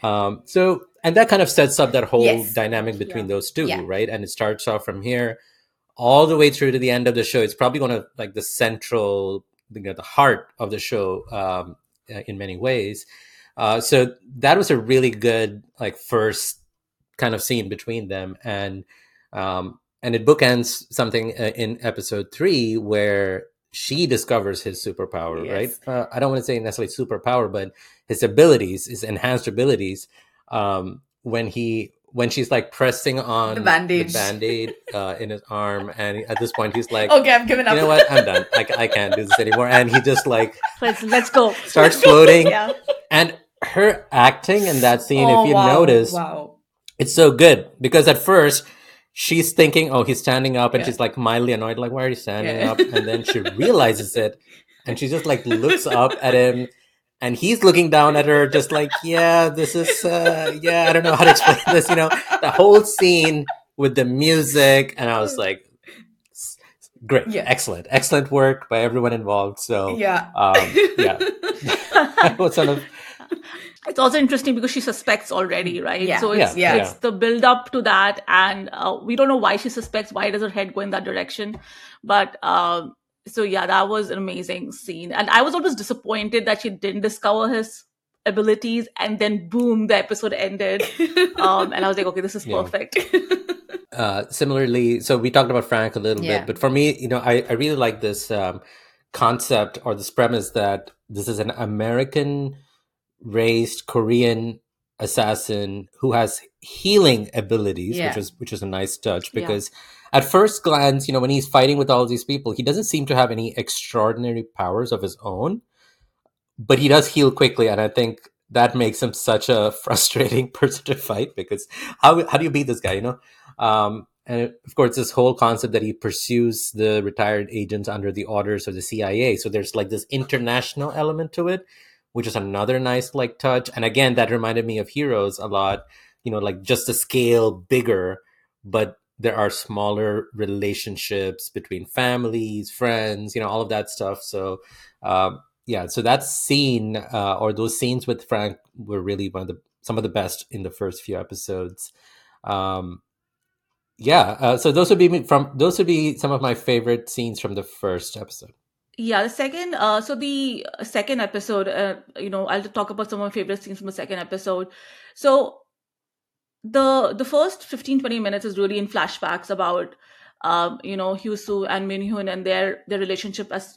And that kind of sets up that whole dynamic between those two, right? And it starts off from here all the way through to the end of the show. It's probably going to like the central, the heart of the show in many ways. So that was a really good like first kind of scene between them. And it bookends something in episode 3 where she discovers his superpower, right? I don't want to say necessarily superpower, but his abilities, his enhanced abilities. When she's like pressing on the band-aid in his arm, and at this point he's like, okay, I've given up. You know what? I'm done. I can't do this anymore. And he just like let's go. Starts floating. And her acting in that scene, if you notice, it's so good because at first she's thinking, oh, he's standing up, and she's like mildly annoyed, like, why are you standing up? And then she realizes it, and she just like looks up at him. And he's looking down at her just like, this is, I don't know how to explain this, the whole scene with the music. And I was like, great, Yeah. excellent work by everyone involved. So Yeah. yeah, I was sort of It's also interesting because she suspects already, right? Yeah. So yeah, Yeah. it's the build up to that, and we don't know why she suspects. Why does her head go in that direction? But so yeah, that was an amazing scene, and I was always disappointed that she didn't discover his abilities, and then boom, the episode ended, and I was like, okay, this is yeah. perfect. Similarly, so we talked about Frank a little Yeah. bit, but for me, I really like this concept or this premise that this is an American raised Korean assassin who has healing abilities, Yeah. which is a nice touch, Yeah. because at first glance, when he's fighting with all these people, he doesn't seem to have any extraordinary powers of his own, but he does heal quickly, and I think that makes him such a frustrating person to fight, because how do you beat this guy, and of course this whole concept that he pursues the retired agents under the orders of the CIA, so there's like this international element to it, which is another nice like touch. And again, that reminded me of Heroes a lot, like just the scale bigger, but there are smaller relationships between families, friends, all of that stuff. So yeah, so that scene or those scenes with Frank were really some of the best in the first few episodes. So those would be some of my favorite scenes from the first episode. Yeah, the second episode, I'll talk about some of my favorite scenes from the second episode. So the first 15-20 minutes is really in flashbacks about Hyusu and Minhyun and their relationship as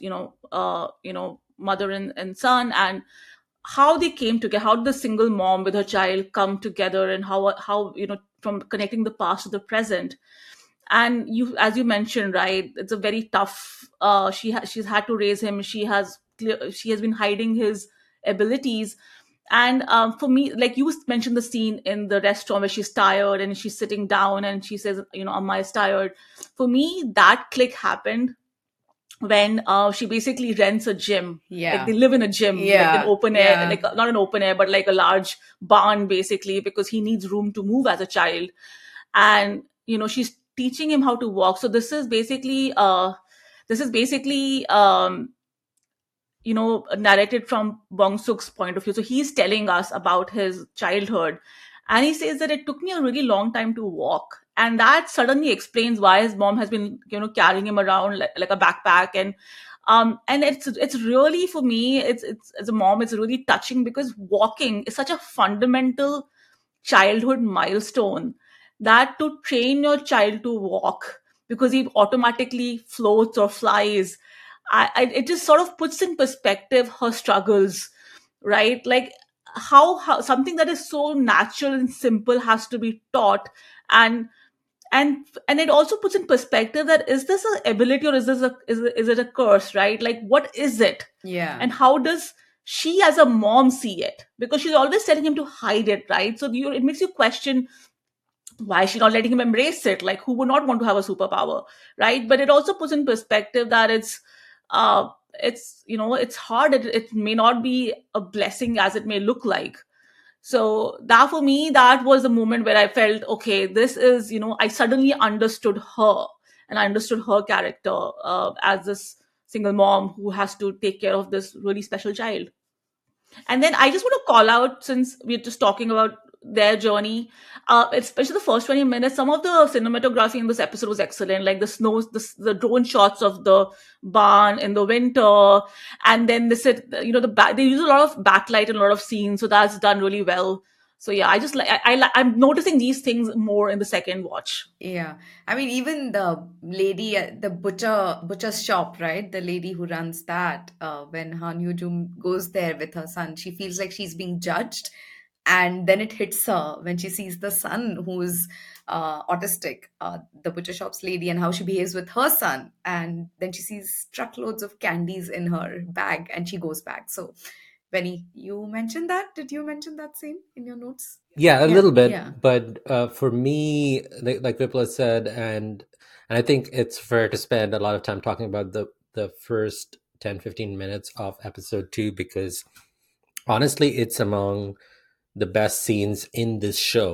mother and son, and how they came together, how did the single mom with her child come together, and how from connecting the past to the present. And as you mentioned, right, it's a very tough, she's had to raise him, she has been hiding his abilities. And for me, like you mentioned the scene in the restaurant where she's tired and she's sitting down and she says, Amma is tired. For me, that click happened when she basically rents a gym. Like they Yeah. live in a gym, like an Yeah. open air, Yeah. like not an open air, but like a large barn, basically, because he needs room to move as a child. And she's teaching him how to walk. So this is basically narrated from Bong Suk's point of view. So he's telling us about his childhood. And he says that it took me a really long time to walk. And that suddenly explains why his mom has been, carrying him around like a backpack. And it's really, for me, it's as a mom, it's really touching, because walking is such a fundamental childhood milestone, that to train your child to walk because he automatically floats or flies, it just sort of puts in perspective her struggles, right? Like how something that is so natural and simple has to be taught. And and and it also puts in perspective that, is this an ability, or is it a curse, right? Like, what is it? Yeah. And how does she as a mom see it? Because she's always telling him to hide it, right? So it makes you question, why is she not letting him embrace it? Like, who would not want to have a superpower, right? But it also puts in perspective that it's hard. It may not be a blessing as it may look like. So that, for me, that was the moment where I felt, okay, this is, I suddenly understood her, and I understood her character as this single mom who has to take care of this really special child. And then I just want to call out, since we're just talking about their journey, especially the first 20 minutes, some of the cinematography in this episode was excellent. Like the snow, the drone shots of the barn in the winter. And then they use a lot of backlight in a lot of scenes. So that's done really well. So yeah, I just like, I'm noticing these things more in the second watch. Yeah. I mean, even the lady at the butcher's shop, right? The lady who runs that, when Han Yoo-jung goes there with her son, she feels like she's being judged. And then it hits her when she sees the son who's autistic, the butcher shop's lady, and how she behaves with her son. And then she sees truckloads of candies in her bag and she goes back. So, Benny, you mentioned that? Did you mention that scene in your notes? Yeah, a Yeah. little bit, Yeah. but for me, like Vipula said, and I think it's fair to spend a lot of time talking about the first 10-15 minutes of episode 2, because honestly, it's among the best scenes in this show,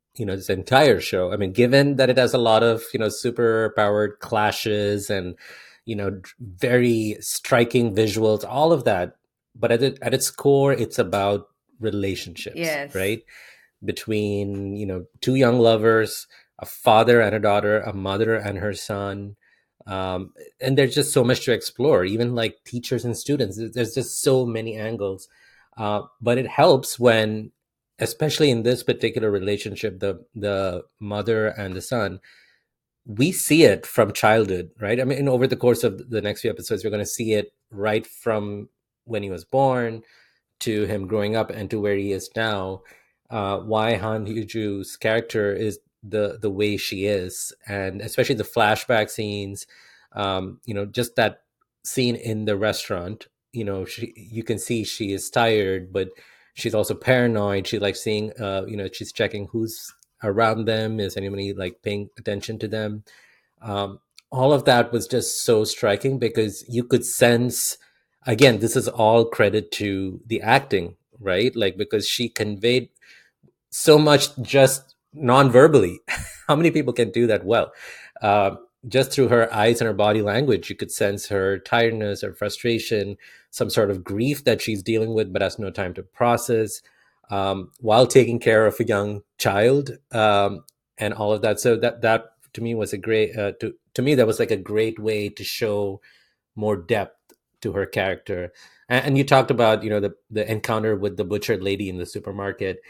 this entire show. I mean, given that it has a lot of, super powered clashes and, very striking visuals, all of that. But at its core, it's about relationships, Yes. right? Between, two young lovers, a father and a daughter, a mother and her son. And there's just so much to explore, even like teachers and students. There's just so many angles. But it helps when, especially in this particular relationship, the mother and the son, we see it from childhood, right? I mean, over the course of the next few episodes, we're going to see it right from when he was born to him growing up and to where he is now. Why Han Hyo-ju's character is the way she is, and especially the flashback scenes. Just that scene in the restaurant. You can see she is tired, but she's also paranoid. She likes seeing, she's checking who's around them. Is anybody like paying attention to them? All of that was just so striking because you could sense, again, this is all credit to the acting, right? Like, because she conveyed so much just non-verbally. How many people can do that well? Just through her eyes and her body language, you could sense her tiredness, her frustration, some sort of grief that she's dealing with, but has no time to process, while taking care of a young child, and all of that. So that to me was a great, to me, that was like a great way to show more depth to her character. And you talked about, the encounter with the butchered lady in the supermarket.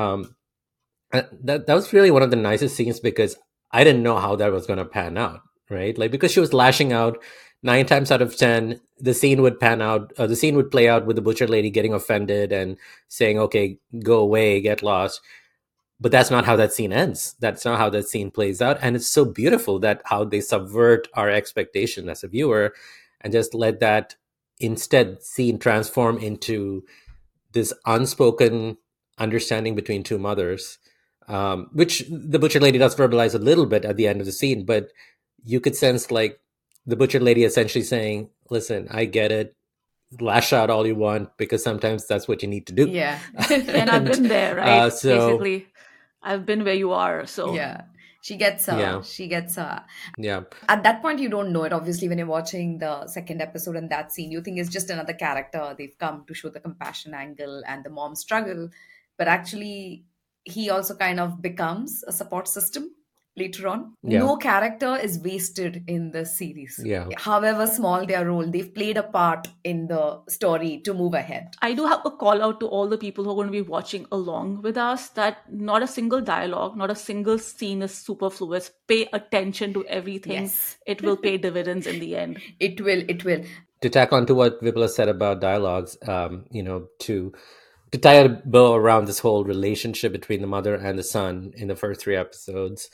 That was really one of the nicest scenes because I didn't know how that was going to pan out, right? Like, because she was lashing out 9 times out of 10, the scene would play out with the butcher lady getting offended and saying, okay, go away, get lost. But that's not how that scene ends. That's not how that scene plays out. And it's so beautiful that how they subvert our expectation as a viewer and just let that instead scene transform into this unspoken understanding between two mothers, which the butcher lady does verbalize a little bit at the end of the scene, but you could sense like the butcher lady essentially saying, listen, I get it. Lash out all you want because sometimes that's what you need to do. Yeah. And I've been there, right? So Basically, I've been where you are. So Yeah. She gets her. Yeah. She gets her. yeah, At that point, you don't know it. Obviously, when you're watching the second episode and that scene, you think it's just another character. They've come to show the compassion angle and the mom struggle. But actually, he also kind of becomes a support system later on. Yeah. No character is wasted in the series. Yeah. However small their role, they've played a part in the story to move ahead. I do have a call out to all the people who are going to be watching along with us that not a single dialogue, not a single scene is superfluous. Pay attention to everything. Yes. It will pay dividends in the end. It will. It will. To tack on to what Vipula said about dialogues, to tie a bow around this whole relationship between the mother and the son in the first 3 episodes,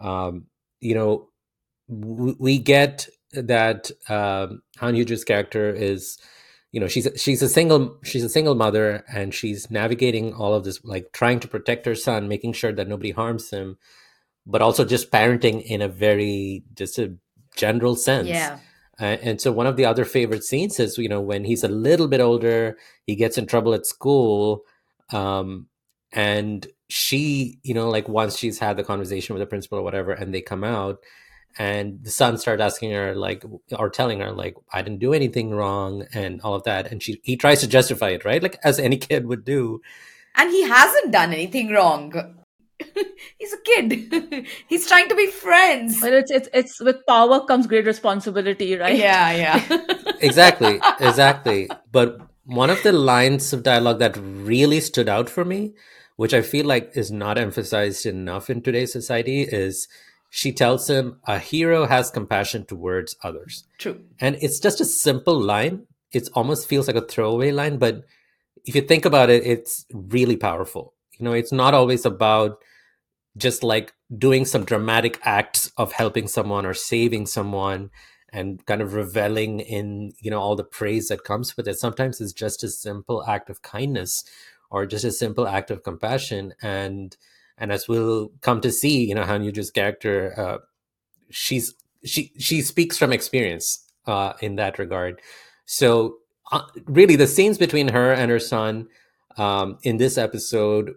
we get that Han Hyo-ju's character is, she's a single mother, and she's navigating all of this, like trying to protect her son, making sure that nobody harms him, but also just parenting in a very just a general sense. Yeah. And so one of the other favorite scenes is, when he's a little bit older, he gets in trouble at school. And she, like once she's had the conversation with the principal or whatever, and they come out, and the son starts asking her like, or telling her like, I didn't do anything wrong and all of that. And he tries to justify it, right? Like as any kid would do. And he hasn't done anything wrong. He's a kid. He's trying to be friends. But it's with power comes great responsibility, right? Yeah. Exactly. But one of the lines of dialogue that really stood out for me, which I feel like is not emphasized enough in today's society, is she tells him a hero has compassion towards others. True. And it's just a simple line. It almost feels like a throwaway line, but if you think about it, it's really powerful. It's not always about just like doing some dramatic acts of helping someone or saving someone and kind of reveling in, all the praise that comes with it. Sometimes it's just a simple act of kindness or just a simple act of compassion. And as we'll come to see, Han Hyo-ju's character, she speaks from experience in that regard. So really the scenes between her and her son in this episode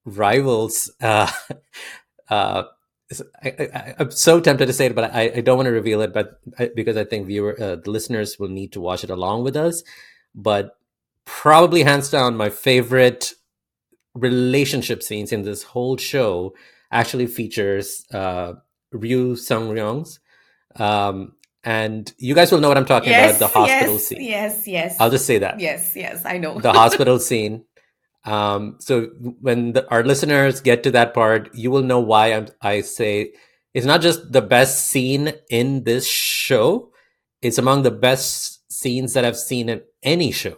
rivals. Uh, I'm so tempted to say it, but I don't want to reveal it. But because I think the listeners will need to watch it along with us. But probably hands down, my favorite relationship scenes in this whole show actually features Ryu Sung-ryung's. And you guys will know what I'm talking about, the hospital scene. Yes. I'll just say that. Yes, I know. The hospital scene. So when our listeners get to that part, you will know why I say it's not just the best scene in this show. It's among the best scenes that I've seen in any show.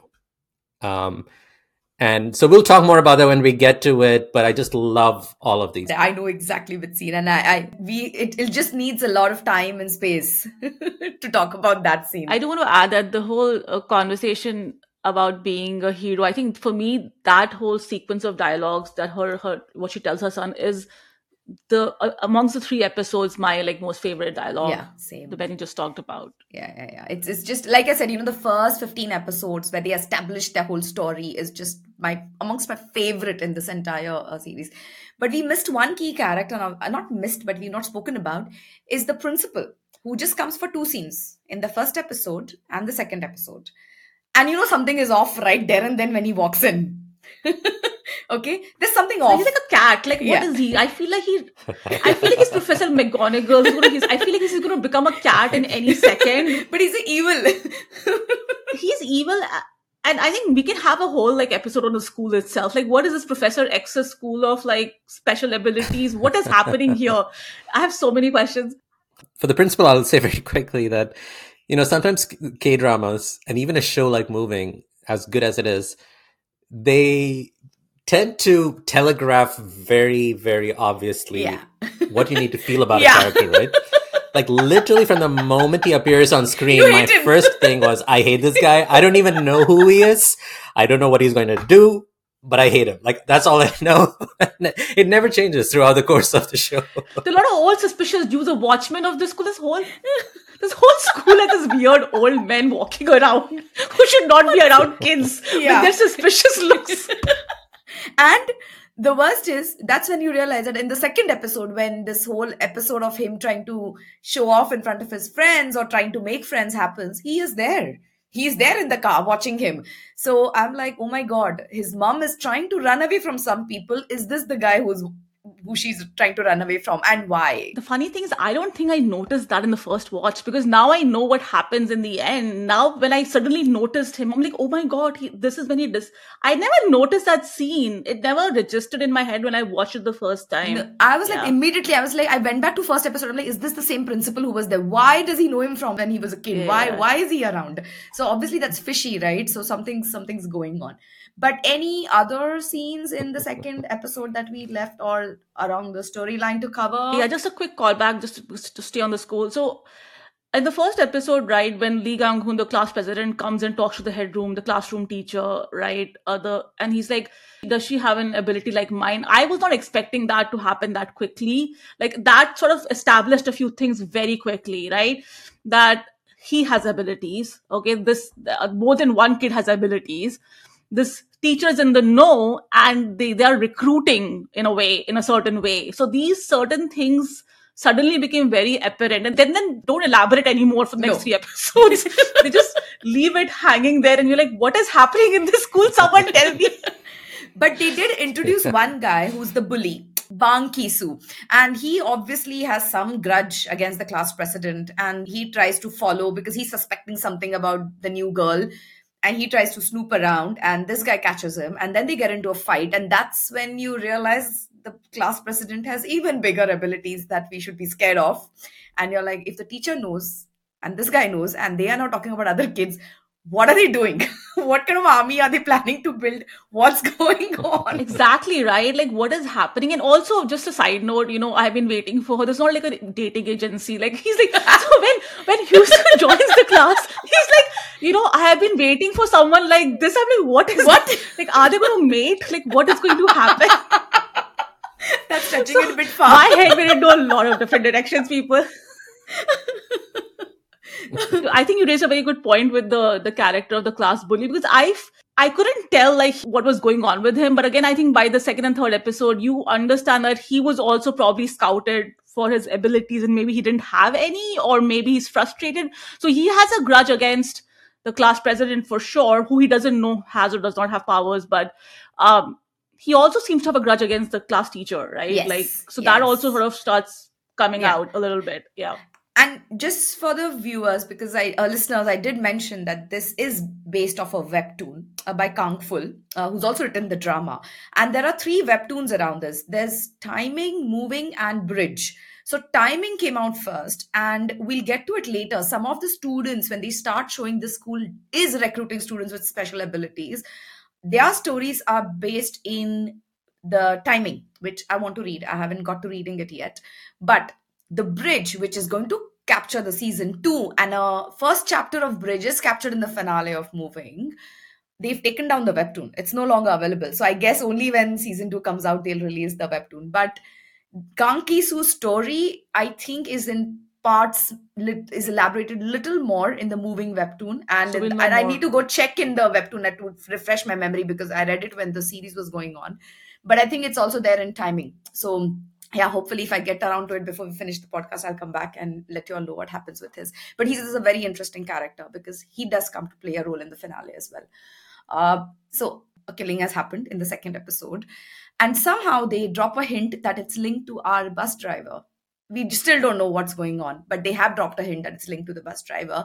And so we'll talk more about that when we get to it, but I just love all of these. I know exactly which scene, and it just needs a lot of time and space to talk about that scene. I do want to add that the whole conversation about being a hero, I think for me, that whole sequence of dialogues that her what she tells her son is the amongst the 3 episodes, my like most favorite dialogue. Yeah, same. The Benny just talked about. Yeah. It's just like I said, the first 15 episodes where they established their whole story is just amongst my favorite in this entire series. But we missed one key character, not missed, but we've not spoken about, is the principal, who just comes for 2 scenes in the first episode and the second episode. And something is off right there and then when he walks in. Okay, there's something off. He's like a cat. Like, what is he? I feel like he's Professor McGonagall. I feel like he's going to become a cat in any second. But he's evil. He's evil. And I think we can have a whole like episode on the school itself. Like, what is this Professor X's school of like special abilities? What is happening here? I have so many questions. For the principal, I'll say very quickly that, sometimes K-dramas and even a show like Moving, as good as it is, they tend to telegraph very, very obviously what you need to feel about a character, right? Like literally from the moment he appears on screen, my first thing was, I hate this guy. I don't even know who he is. I don't know what he's going to do, but I hate him. Like, that's all I know. It never changes throughout the course of the show. There are a lot of old suspicious Jews, a watchman of this school. This whole school has this weird old men walking around who should not be around kids with their suspicious looks. And the worst is, that's when you realize that in the second episode, when this whole episode of him trying to show off in front of his friends or trying to make friends happens, he is there. He's there in the car watching him. So I'm like, oh my God, his mom is trying to run away from some people. Is this the guy who she's trying to run away from, and why? The funny thing is, I don't think I noticed that in the first watch, because now I know what happens in the end. Now when I suddenly noticed him, I'm like, oh my God, this is when he does. I never noticed that scene. It never registered in my head when I watched it the first time. No, I was like, immediately, I went back to first episode. I'm like, is this the same principal who was there? Why does he know him from when he was a kid? Why is he around? So obviously that's fishy, right? So something's going on. But any other scenes in the second episode that we left or around the storyline to cover? Yeah, just a quick callback just to stay on the school. So in the first episode, right, when Lee Gang-hoon, the class president, comes and talks to the classroom teacher, right, and he's like, does she have an ability like mine? I was not expecting that to happen that quickly. Like, that sort of established a few things very quickly, right? That he has abilities. Okay, more than one kid has abilities. This teacher is in the know, and they are recruiting in a certain way. So these certain things suddenly became very apparent, and then don't elaborate anymore for the next 3 episodes. They just leave it hanging there, and you're like, what is happening in this school? Someone tell me. But they did introduce one guy who's the bully, Bang Ki-soo. And he obviously has some grudge against the class president, and he tries to follow because he's suspecting something about the new girl. And he tries to snoop around, and this guy catches him, and then they get into a fight. And that's when you realize the class president has even bigger abilities that we should be scared of. And you're like, if the teacher knows, and this guy knows, and they are not talking about other kids, what are they doing? What kind of army are they planning to build? What's going on? Exactly, right? Like, what is happening? And also, just a side note, I've been waiting for her. There's not like a dating agency. Like, he's like, so when Houston joins the class, he's like, I have been waiting for someone like this. I'm like, what? Like, are they going to mate? Like, what is going to happen? That's stretching it a bit far. My head went into a lot of different directions, people. I think you raised a very good point with the character of the class bully, because I I couldn't tell like what was going on with him. But again, I think by the second and third episode, you understand that he was also probably scouted for his abilities and maybe he didn't have any, or maybe he's frustrated. So he has a grudge against the class president for sure, who he doesn't know has or does not have powers. But he also seems to have a grudge against the class teacher, right? Yes, Like, so yes. that also sort of starts coming Yeah. out a little bit. Yeah. And just for the viewers, because listeners, I did mention that this is based off a webtoon by Kang Ful, who's also written the drama. And there are 3 webtoons around this. There's Timing, Moving, and Bridge. So Timing came out first, and we'll get to it later. Some of the students, when they start showing this school is recruiting students with special abilities, their stories are based in the Timing, which I want to read. I haven't got to reading it yet. But the Bridge, which is going to capture the season 2, and a first chapter of Bridge is captured in the finale of Moving. They've taken down the webtoon. It's no longer available. So I guess only when season 2 comes out, they'll release the webtoon. But Kang Ki-soo's story, I think, is in parts, is elaborated a little more in the Moving webtoon. And, So we'll know and I more. need to go check in the webtoon to refresh my memory, because I read it when the series was going on. But I think it's also there in Timing. So yeah, hopefully if I get around to it before we finish the podcast, I'll come back and let you all know what happens with his. But he's a very interesting character because he does come to play a role in the finale as well. So a killing has happened in the second episode. And somehow they drop a hint that it's linked to our bus driver. We still don't know what's going on, but they have dropped a hint that it's linked to the bus driver,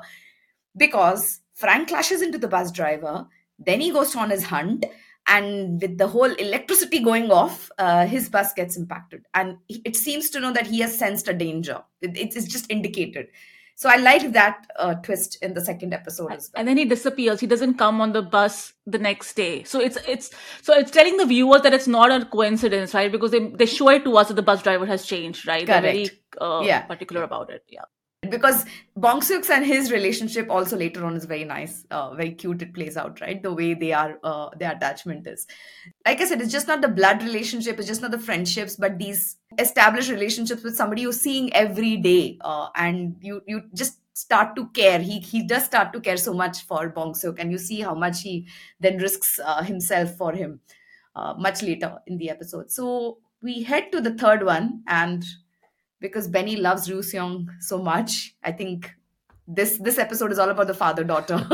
because Frank clashes into the bus driver. Then he goes on his hunt. And with the whole electricity going off, his bus gets impacted. And it seems to know that he has sensed a danger. It's just indicated. So I like that twist in the second episode as well. And then he disappears. He doesn't come on the bus the next day. So it's telling the viewers that it's not a coincidence, right? Because they show it to us that the bus driver has changed, right? They're very particular about it. Yeah. Because Bong Seok and his relationship also later on is very nice, very cute. It plays out, right? The way they are, their attachment is. Like I said, it's just not the blood relationship, it's just not the friendships, but these established relationships with somebody you're seeing every day, and you just start to care. He does start to care so much for Bong Seok, and you see how much he then risks himself for him much later in the episode. So we head to the third one, and because Benny loves Ryu Seong so much, I think this episode is all about the father-daughter.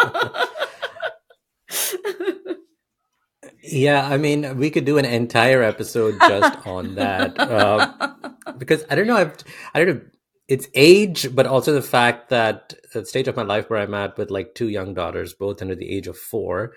Yeah, I mean, we could do an entire episode just on that, because I don't know, it's age, but also the fact that the stage of my life where I'm at with like 2 young daughters, both under the age of 4.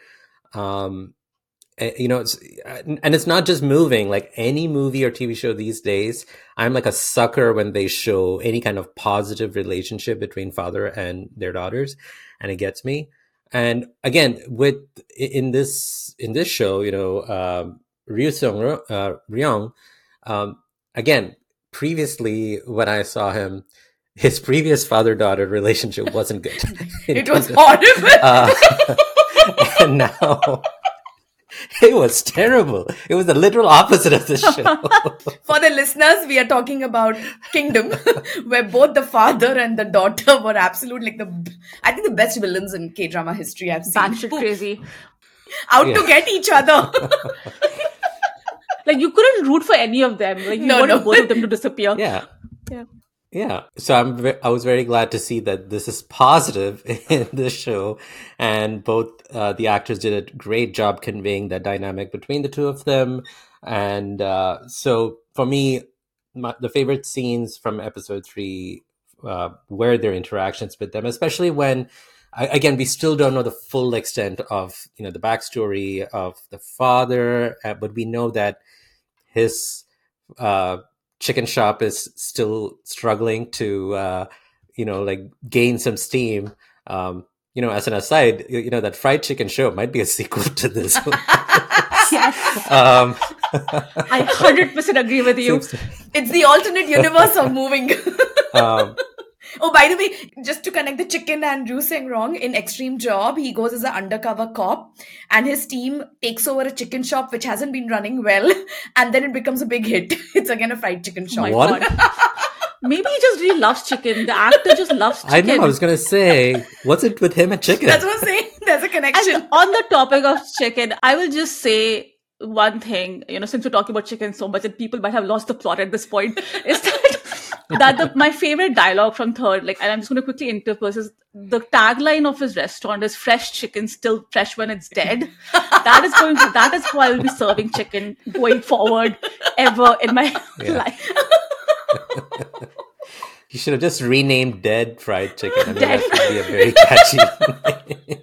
It's not just Moving, like any movie or TV show these days, I'm like a sucker when they show any kind of positive relationship between father and their daughters, and it gets me. And again, in this show, Ryu Seong-ryong, again, previously when I saw him, his previous father-daughter relationship wasn't good. It was horrible. And now it was terrible. It was the literal opposite of the show. For the listeners, we are talking about Kingdom, where both the father and the daughter were absolute, I think the best villains in K-drama history I've seen. Batshit crazy. Out to get each other. Like, you couldn't root for any of them. Like, you wanted both of them to disappear. Yeah. So I was very glad to see that this is positive in this show, and both the actors did a great job conveying that dynamic between the two of them. And so for me, the favorite scenes from episode 3 were their interactions with them, especially when, again, we still don't know the full extent of the backstory of the father, but we know that his chicken shop is still struggling to gain some steam. As an aside, that fried chicken show might be a sequel to this. Yes. I 100% agree with you. It's the alternate universe of Moving. Oh, by the way, just to connect the chicken and Ryu Seong-ryong, in Extreme Job, he goes as an undercover cop, and his team takes over a chicken shop which hasn't been running well, and then it becomes a big hit. It's again a fried chicken shop. What? Maybe he just really loves chicken. The actor just loves chicken. I know, I was going to say, what's it with him and chicken? That's what I'm saying. There's a connection. And on the topic of chicken, I will just say one thing, since we're talking about chicken so much and people might have lost the plot at this point, is that my favorite dialogue from Third, and I'm just going to quickly interpose, is the tagline of his restaurant is "Fresh chicken, still fresh when it's dead." That is how I will be serving chicken going forward ever in my life. You should have just renamed Dead Fried Chicken. I mean, that would be a very catchy name.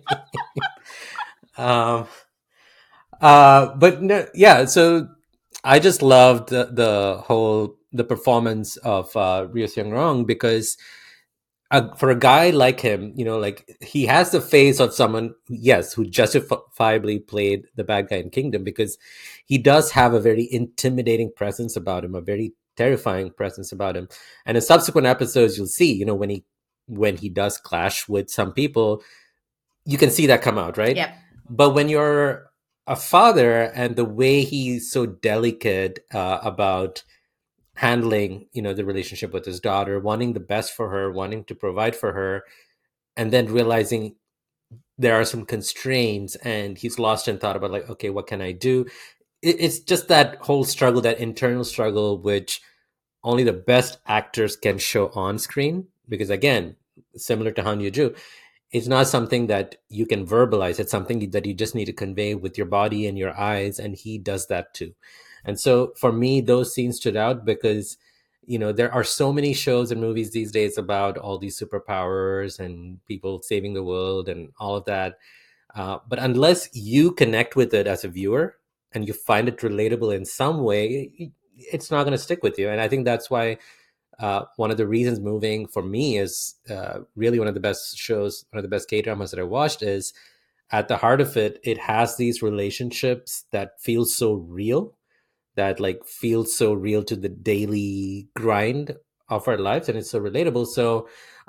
But no, yeah, so I just loved the performance of Ryo Seung-rong, because for a guy like him, he has the face of someone, yes, who justifiably played the bad guy in Kingdom, because he does have a very intimidating presence about him, a very terrifying presence about him. And in subsequent episodes, you'll see, when he does clash with some people, you can see that come out, right? Yeah. But when you're a father, and the way he's so delicate about handling, the relationship with his daughter, wanting the best for her, wanting to provide for her, and then realizing there are some constraints, and he's lost in thought about okay, what can I do? It's just that whole struggle, that internal struggle, which only the best actors can show on screen. Because again, similar to Han Yoo-joo, it's not something that you can verbalize. It's something that you just need to convey with your body and your eyes, and he does that too. And so for me, those scenes stood out because, there are so many shows and movies these days about all these superpowers and people saving the world and all of that. But unless you connect with it as a viewer and you find it relatable in some way, it's not going to stick with you. And I think that's why one of the reasons Moving for me is really one of the best shows, one of the best K-dramas that I watched, is at the heart of it, it has these relationships that feel so real, that feels so real to the daily grind of our lives, and it's so relatable. So,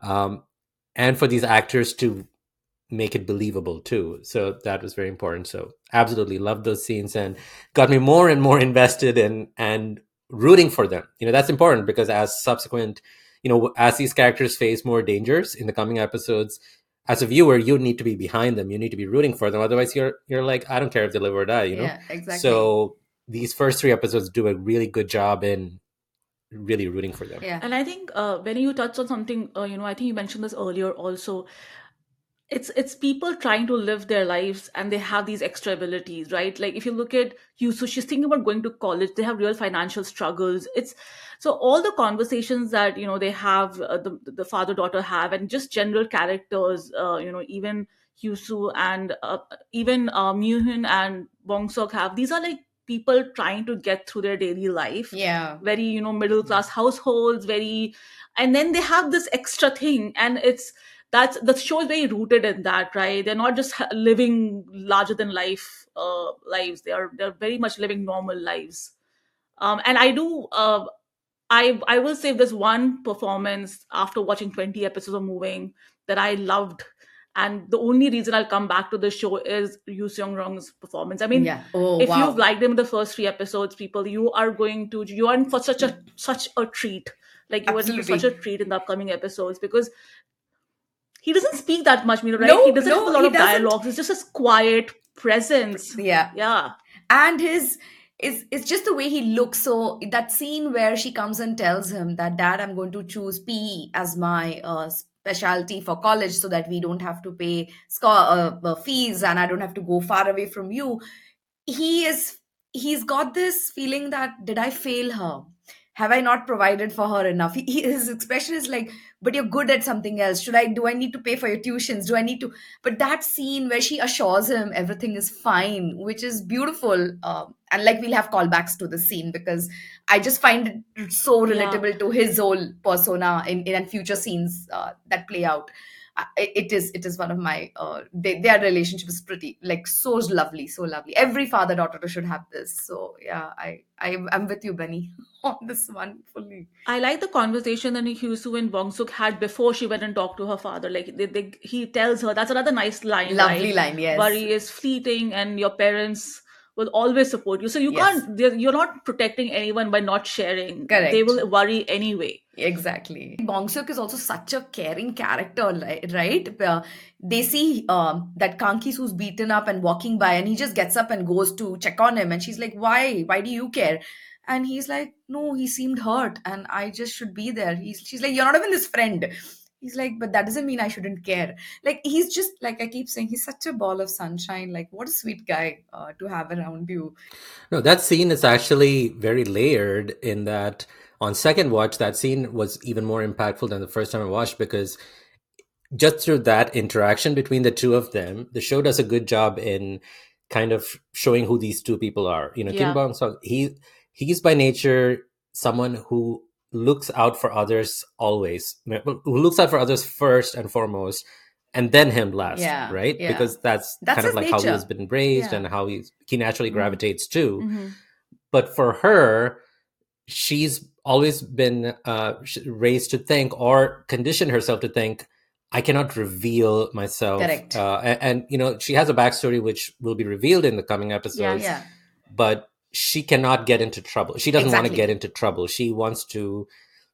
and for these actors to make it believable too. So that was very important. So absolutely loved those scenes, and got me more and more invested in and rooting for them. That's important, because as subsequent, as these characters face more dangers in the coming episodes, as a viewer, you need to be behind them. You need to be rooting for them. Otherwise, you're like, I don't care if they live or die. Yeah, exactly. So these first 3 episodes do a really good job in really rooting for them. Yeah. And I think when you touched on something, I think you mentioned this earlier also. It's people trying to live their lives, and they have these extra abilities, right? Like if you look at Yusu, she's thinking about going to college. They have real financial struggles. It's so all the conversations that they have, the father daughter have, and just general characters, even Yusu and even Myuhyun and Bong Seok have. These are like people trying to get through their daily life. Yeah. Very middle class households. And then they have this extra thing, and that's the show is very rooted in that, right? They're not just living larger than life lives. They're very much living normal lives. And I do I will say there's one performance after watching 20 episodes of Moving that I loved, and the only reason I'll come back to the show is Ryo Seung-rong's performance. I mean, Yeah. Oh, if wow. you've liked him in the first 3 episodes, people, you are in for such a treat. Like you are in for such a treat in the upcoming episodes, because he doesn't speak that much, right? No, He doesn't have a lot he of doesn't. dialogues. It's just his quiet presence. Yeah. Yeah. And it's just the way he looks. So that scene where she comes and tells him that, Dad, I'm going to choose PE as my specialty for college, so that we don't have to pay fees, and I don't have to go far away from you. He's got this feeling that, did I fail her? Have I not provided for her enough? His expression is like, but you're good at something else. Do I need to pay for your tuitions? Do I need to? But that scene where she assures him everything is fine, which is beautiful. And we'll have callbacks to the scene, because I just find it so relatable to his whole persona in future scenes that play out. It is one of my their relationship is pretty so lovely, so lovely. Every father daughter should have this. So yeah, I'm with you, Benny, on this one fully. I like the conversation that Hyusu and Bong Suk had before she went and talked to her father. Like he tells her, that's another nice line. Lovely right? line, yes. Worry is fleeting, and your parents will always support you. So you Yes. you're not protecting anyone by not sharing. Correct. They will worry anyway. Exactly. Bong Seok is also such a caring character, right? They see that Kang Ki-soo's beaten up and walking by, and he just gets up and goes to check on him. And she's like, "Why? Why do you care?" And he's like, "No, he seemed hurt, and I just should be there." She's like, "You're not even his friend." He's like, "But that doesn't mean I shouldn't care." Like, he's just, like I keep saying, he's such a ball of sunshine. Like, what a sweet guy to have around you. No, that scene is actually very layered in that on second watch, that scene was even more impactful than the first time I watched, because just through that interaction between the two of them, the show does a good job in kind of showing who these two people are. You know, Yeah. Kim Bong Seok, he's by nature someone who looks out for others always, who looks out for others first and foremost, and then him last, Yeah, right? yeah. Because that's kind his of like how he nature. has been raised Yeah. and how he naturally gravitates to. Mm-hmm. But for her, she's always been raised to think, or conditioned herself to think, I cannot reveal myself. Correct. And you know, she has a backstory which will be revealed in the coming episodes. Yeah. But she cannot get into trouble. She doesn't want to Exactly. get into trouble. She wants to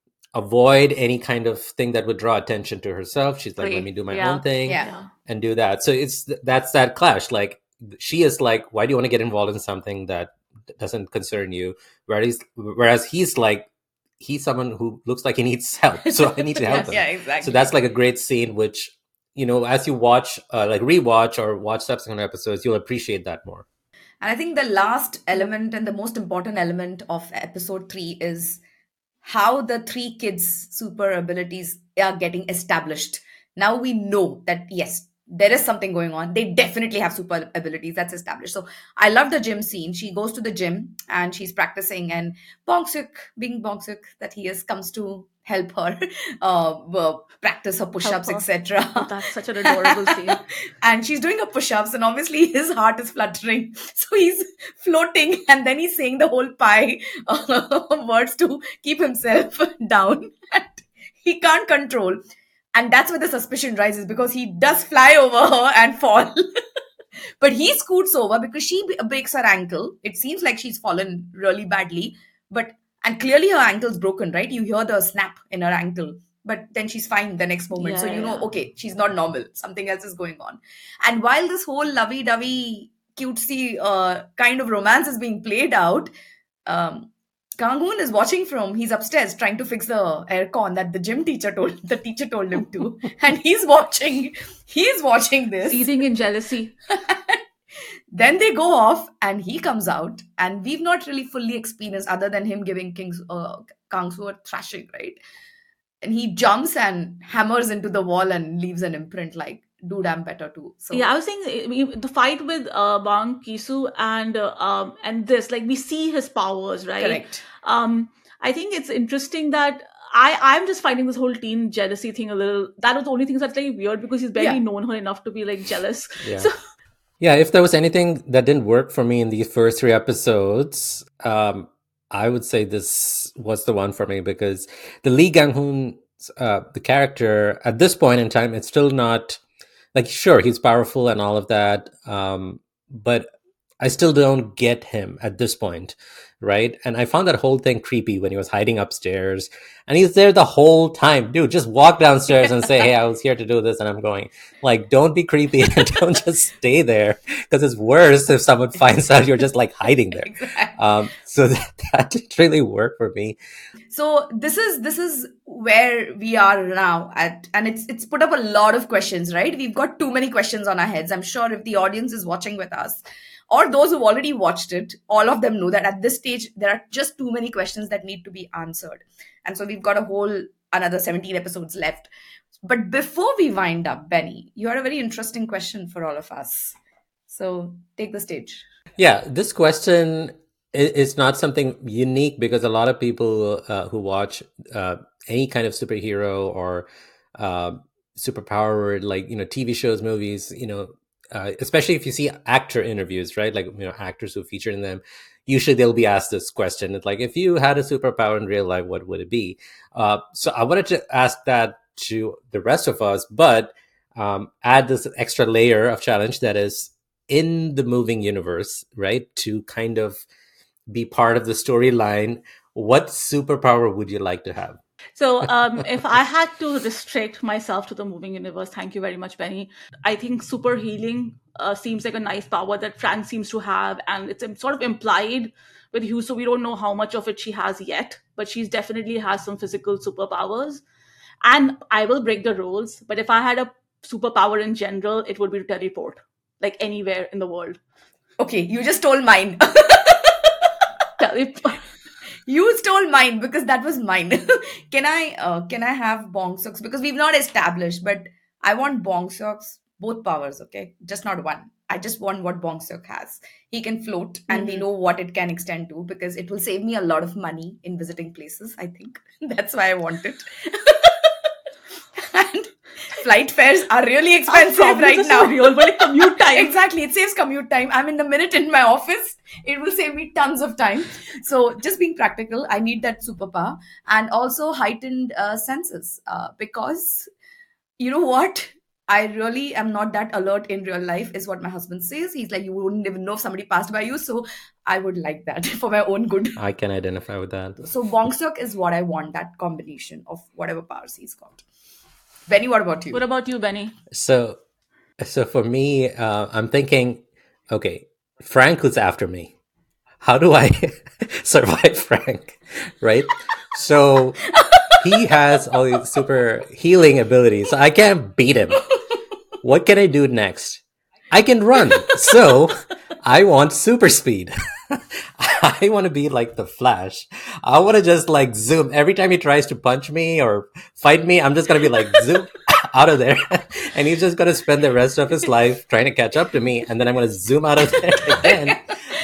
avoid any kind of thing that would draw attention to herself. She's like, let me do my own thing Yeah. and do that. So that's that clash. Like, she is like, why do you want to get involved in something that doesn't concern you? Whereas he's like, he's someone who looks like he needs help, so I need to help him. Yeah, exactly. So that's like a great scene, which, you know, as you watch, like rewatch or watch subsequent episodes, you'll appreciate that more. And I think the last element and the most important element of episode 3 is how the 3 kids' super abilities are getting established. Now we know that, yes, there is something going on. They definitely have super abilities. That's established. So I love the gym scene. She goes to the gym and she's practicing, and Bong Seok, being Bong Seok that he is, comes to help her practice her push-ups, her. etc. Oh, that's such an adorable scene. And she's doing her push-ups, and obviously his heart is fluttering, so he's floating, and then he's saying the whole pie words to keep himself down, and he can't control. And that's where the suspicion rises, because he does fly over her and fall. But he scoots over because she breaks her ankle. It seems like she's fallen really badly, and clearly her ankle's broken, right? You hear the snap in her ankle, but then she's fine the next moment. So you know, okay, she's not normal. Something else is going on. And while this whole lovey-dovey, cutesy kind of romance is being played out, Kang-hoon is watching from, he's upstairs trying to fix the aircon that the teacher told him to. And he's watching this. Seething in jealousy. Then they go off and he comes out, and we've not really fully experienced other than him giving Kang-soo a thrashing, right? And he jumps and hammers into the wall and leaves an imprint like, dude, I'm better too. So yeah, I was saying the fight with Bong Ki-soo and this, like, we see his powers, right? Correct. I think it's interesting that I'm just finding this whole teen jealousy thing a little. That was the only thing that's like weird, because he's barely known her enough to be like jealous. Yeah. So, yeah, if there was anything that didn't work for me in these first 3 episodes, I would say this was the one for me, because the Lee Gang-hoon, the character, at this point in time, it's still not, like, sure, he's powerful and all of that, but I still don't get him at this point, right? And I found that whole thing creepy when he was hiding upstairs, and he's there the whole time. Dude, just walk downstairs and say, hey, I was here to do this and I'm going. Like, don't be creepy and don't just stay there, because it's worse if someone finds out you're just like hiding there. Exactly. So that didn't really work for me. So this is where we are now at, and it's put up a lot of questions, right? We've got too many questions on our heads. I'm sure if the audience is watching with us, or those who've already watched it, all of them know that at this stage, there are just too many questions that need to be answered. And so we've got another 17 episodes left. But before we wind up, Benny, you had a very interesting question for all of us. So take the stage. Yeah, this question is not something unique, because a lot of people who watch any kind of superhero or superpower, like, you know, TV shows, movies, you know, especially if you see actor interviews, right? Like, you know, actors who feature in them, usually they'll be asked this question. It's like, if you had a superpower in real life, what would it be? So I wanted to ask that to the rest of us, but add this extra layer of challenge, that is, in the moving universe, right, to kind of be part of the storyline, what superpower would you like to have? So, if I had to restrict myself to the moving universe, thank you very much, Benny. I think super healing seems like a nice power that Frank seems to have, and it's sort of implied with Hugh, so we don't know how much of it she has yet, but she's definitely has some physical superpowers. And I will break the rules, but if I had a superpower in general, it would be to teleport, like anywhere in the world. Okay, you just stole mine. Teleport. You stole mine because that was mine. Can I have Bong Socks? Because we've not established, but I want Bong Socks, both powers, okay? Just not one. I just want what Bong Sok has. He can float and we know what it can extend to because it will save me a lot of money in visiting places, I think. That's why I want it. And flight fares are really expensive right now. Real, but like commute time. Exactly. It saves commute time. I'm in a minute in my office. It will save me tons of time. So just being practical, I need that superpower and also heightened senses because you know what? I really am not that alert in real life is what my husband says. He's like, you wouldn't even know if somebody passed by you. So I would like that for my own good. I can identify with that. So Bong Sok is what I want, that combination of whatever powers he's got. Benny, what about you? What about you, Benny? So for me, I'm thinking, okay, Frank was after me. How do I survive Frank? Right? So he has all these super healing abilities. So I can't beat him. What can I do next? I can run. So I want super speed. I want to be like the Flash. I want to just like zoom. Every time he tries to punch me or fight me, I'm just going to be like zoom out of there. And he's just going to spend the rest of his life trying to catch up to me. And then I'm going to zoom out of there again.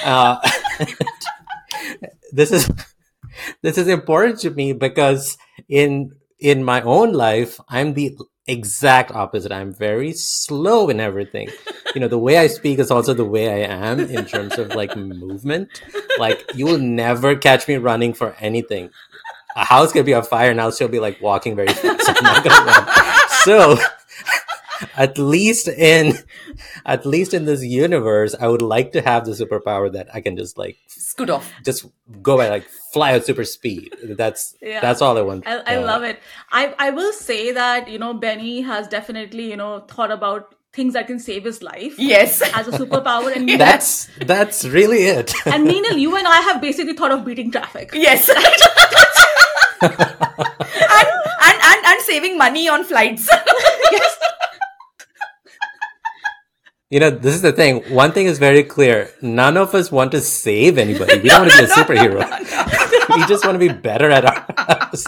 This is important to me because in my own life, I'm the exact opposite. I'm very slow in everything. You know, the way I speak is also the way I am in terms of like movement. Like you will never catch me running for anything. A house could be on fire and I'll still be like walking very fast. So I'm not gonna run. So at least in this universe, I would like to have the superpower that I can just like scoot off, just go by like fly at super speed. That's all I want. I love it. I will say that, you know, Benny has definitely, you know, thought about things that can save his life. Yes. As a superpower. And that's really it. And Meenal, you and I have basically thought of beating traffic. Yes. and saving money on flights. Yes. You know, this is the thing. One thing is very clear. None of us want to save anybody. We don't want to be a superhero. No. We just want to be better at our house.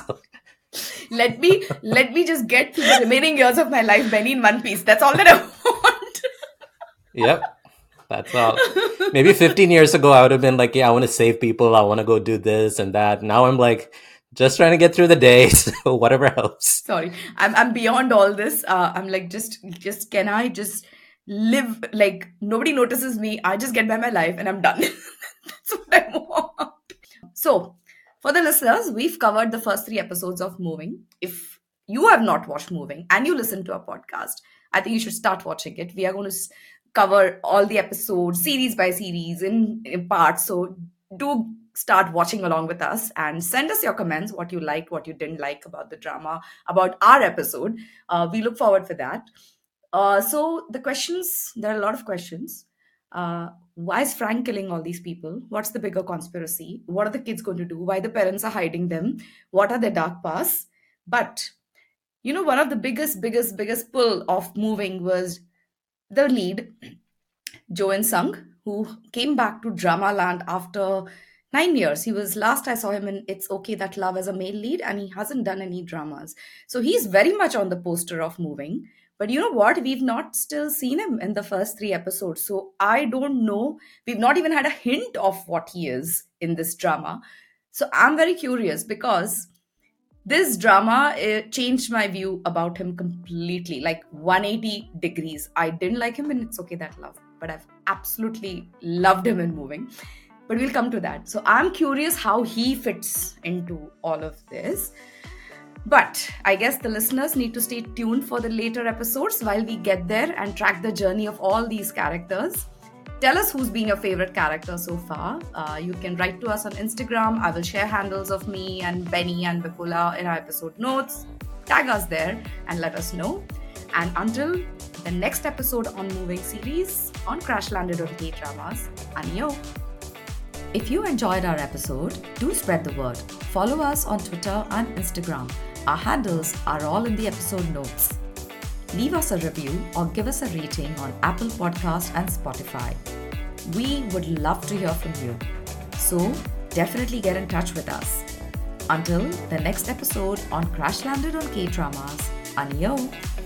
Let me just get through the remaining years of my life, Benny, in one piece. That's all that I want. Yep. That's all. Maybe 15 years ago, I would have been like, yeah, I want to save people. I want to go do this and that. Now I'm like, just trying to get through the day. So whatever helps. Sorry. I'm beyond all this. I'm like, just can I just live like nobody notices me? I just get by my life and I'm done. That's what I want. So for the listeners, we've covered the first 3 episodes of Moving. If you have not watched Moving and you listen to our podcast, I think you should start watching it. We are going to cover all the episodes, series by series, in parts. So do start watching along with us and send us your comments, what you liked, what you didn't like about the drama, about our episode. We look forward for that. So the questions, there are a lot of questions. Why is Frank killing all these people? What's the bigger conspiracy? What are the kids going to do? Why the parents are hiding them? What are their dark pasts? But, you know, one of the biggest pull of Moving was the lead, Jo In-sung, who came back to Drama Land after 9 years. He was, last I saw him in It's Okay That Love as a male lead, and he hasn't done any dramas. So he's very much on the poster of Moving. But you know what? We've not still seen him in the first 3 episodes. So I don't know. We've not even had a hint of what he is in this drama. So I'm very curious because this drama changed my view about him completely, like 180 degrees. I didn't like him in It's Okay That Love, but I've absolutely loved him in Moving. But we'll come to that. So I'm curious how he fits into all of this. But I guess the listeners need to stay tuned for the later episodes while we get there and track the journey of all these characters. Tell us who's been your favorite character so far. You can write to us on Instagram. I will share handles of me and Benny and Vipula in our episode notes. Tag us there and let us know. And until the next episode on Moving Series on Crash Landed on K-Dramas, Aniyo. If you enjoyed our episode, do spread the word. Follow us on Twitter and Instagram. Our handles are all in the episode notes. Leave us a review or give us a rating on Apple Podcast and Spotify. We would love to hear from you. So definitely get in touch with us. Until the next episode on Crash Landed on K-Dramas, Aniyo.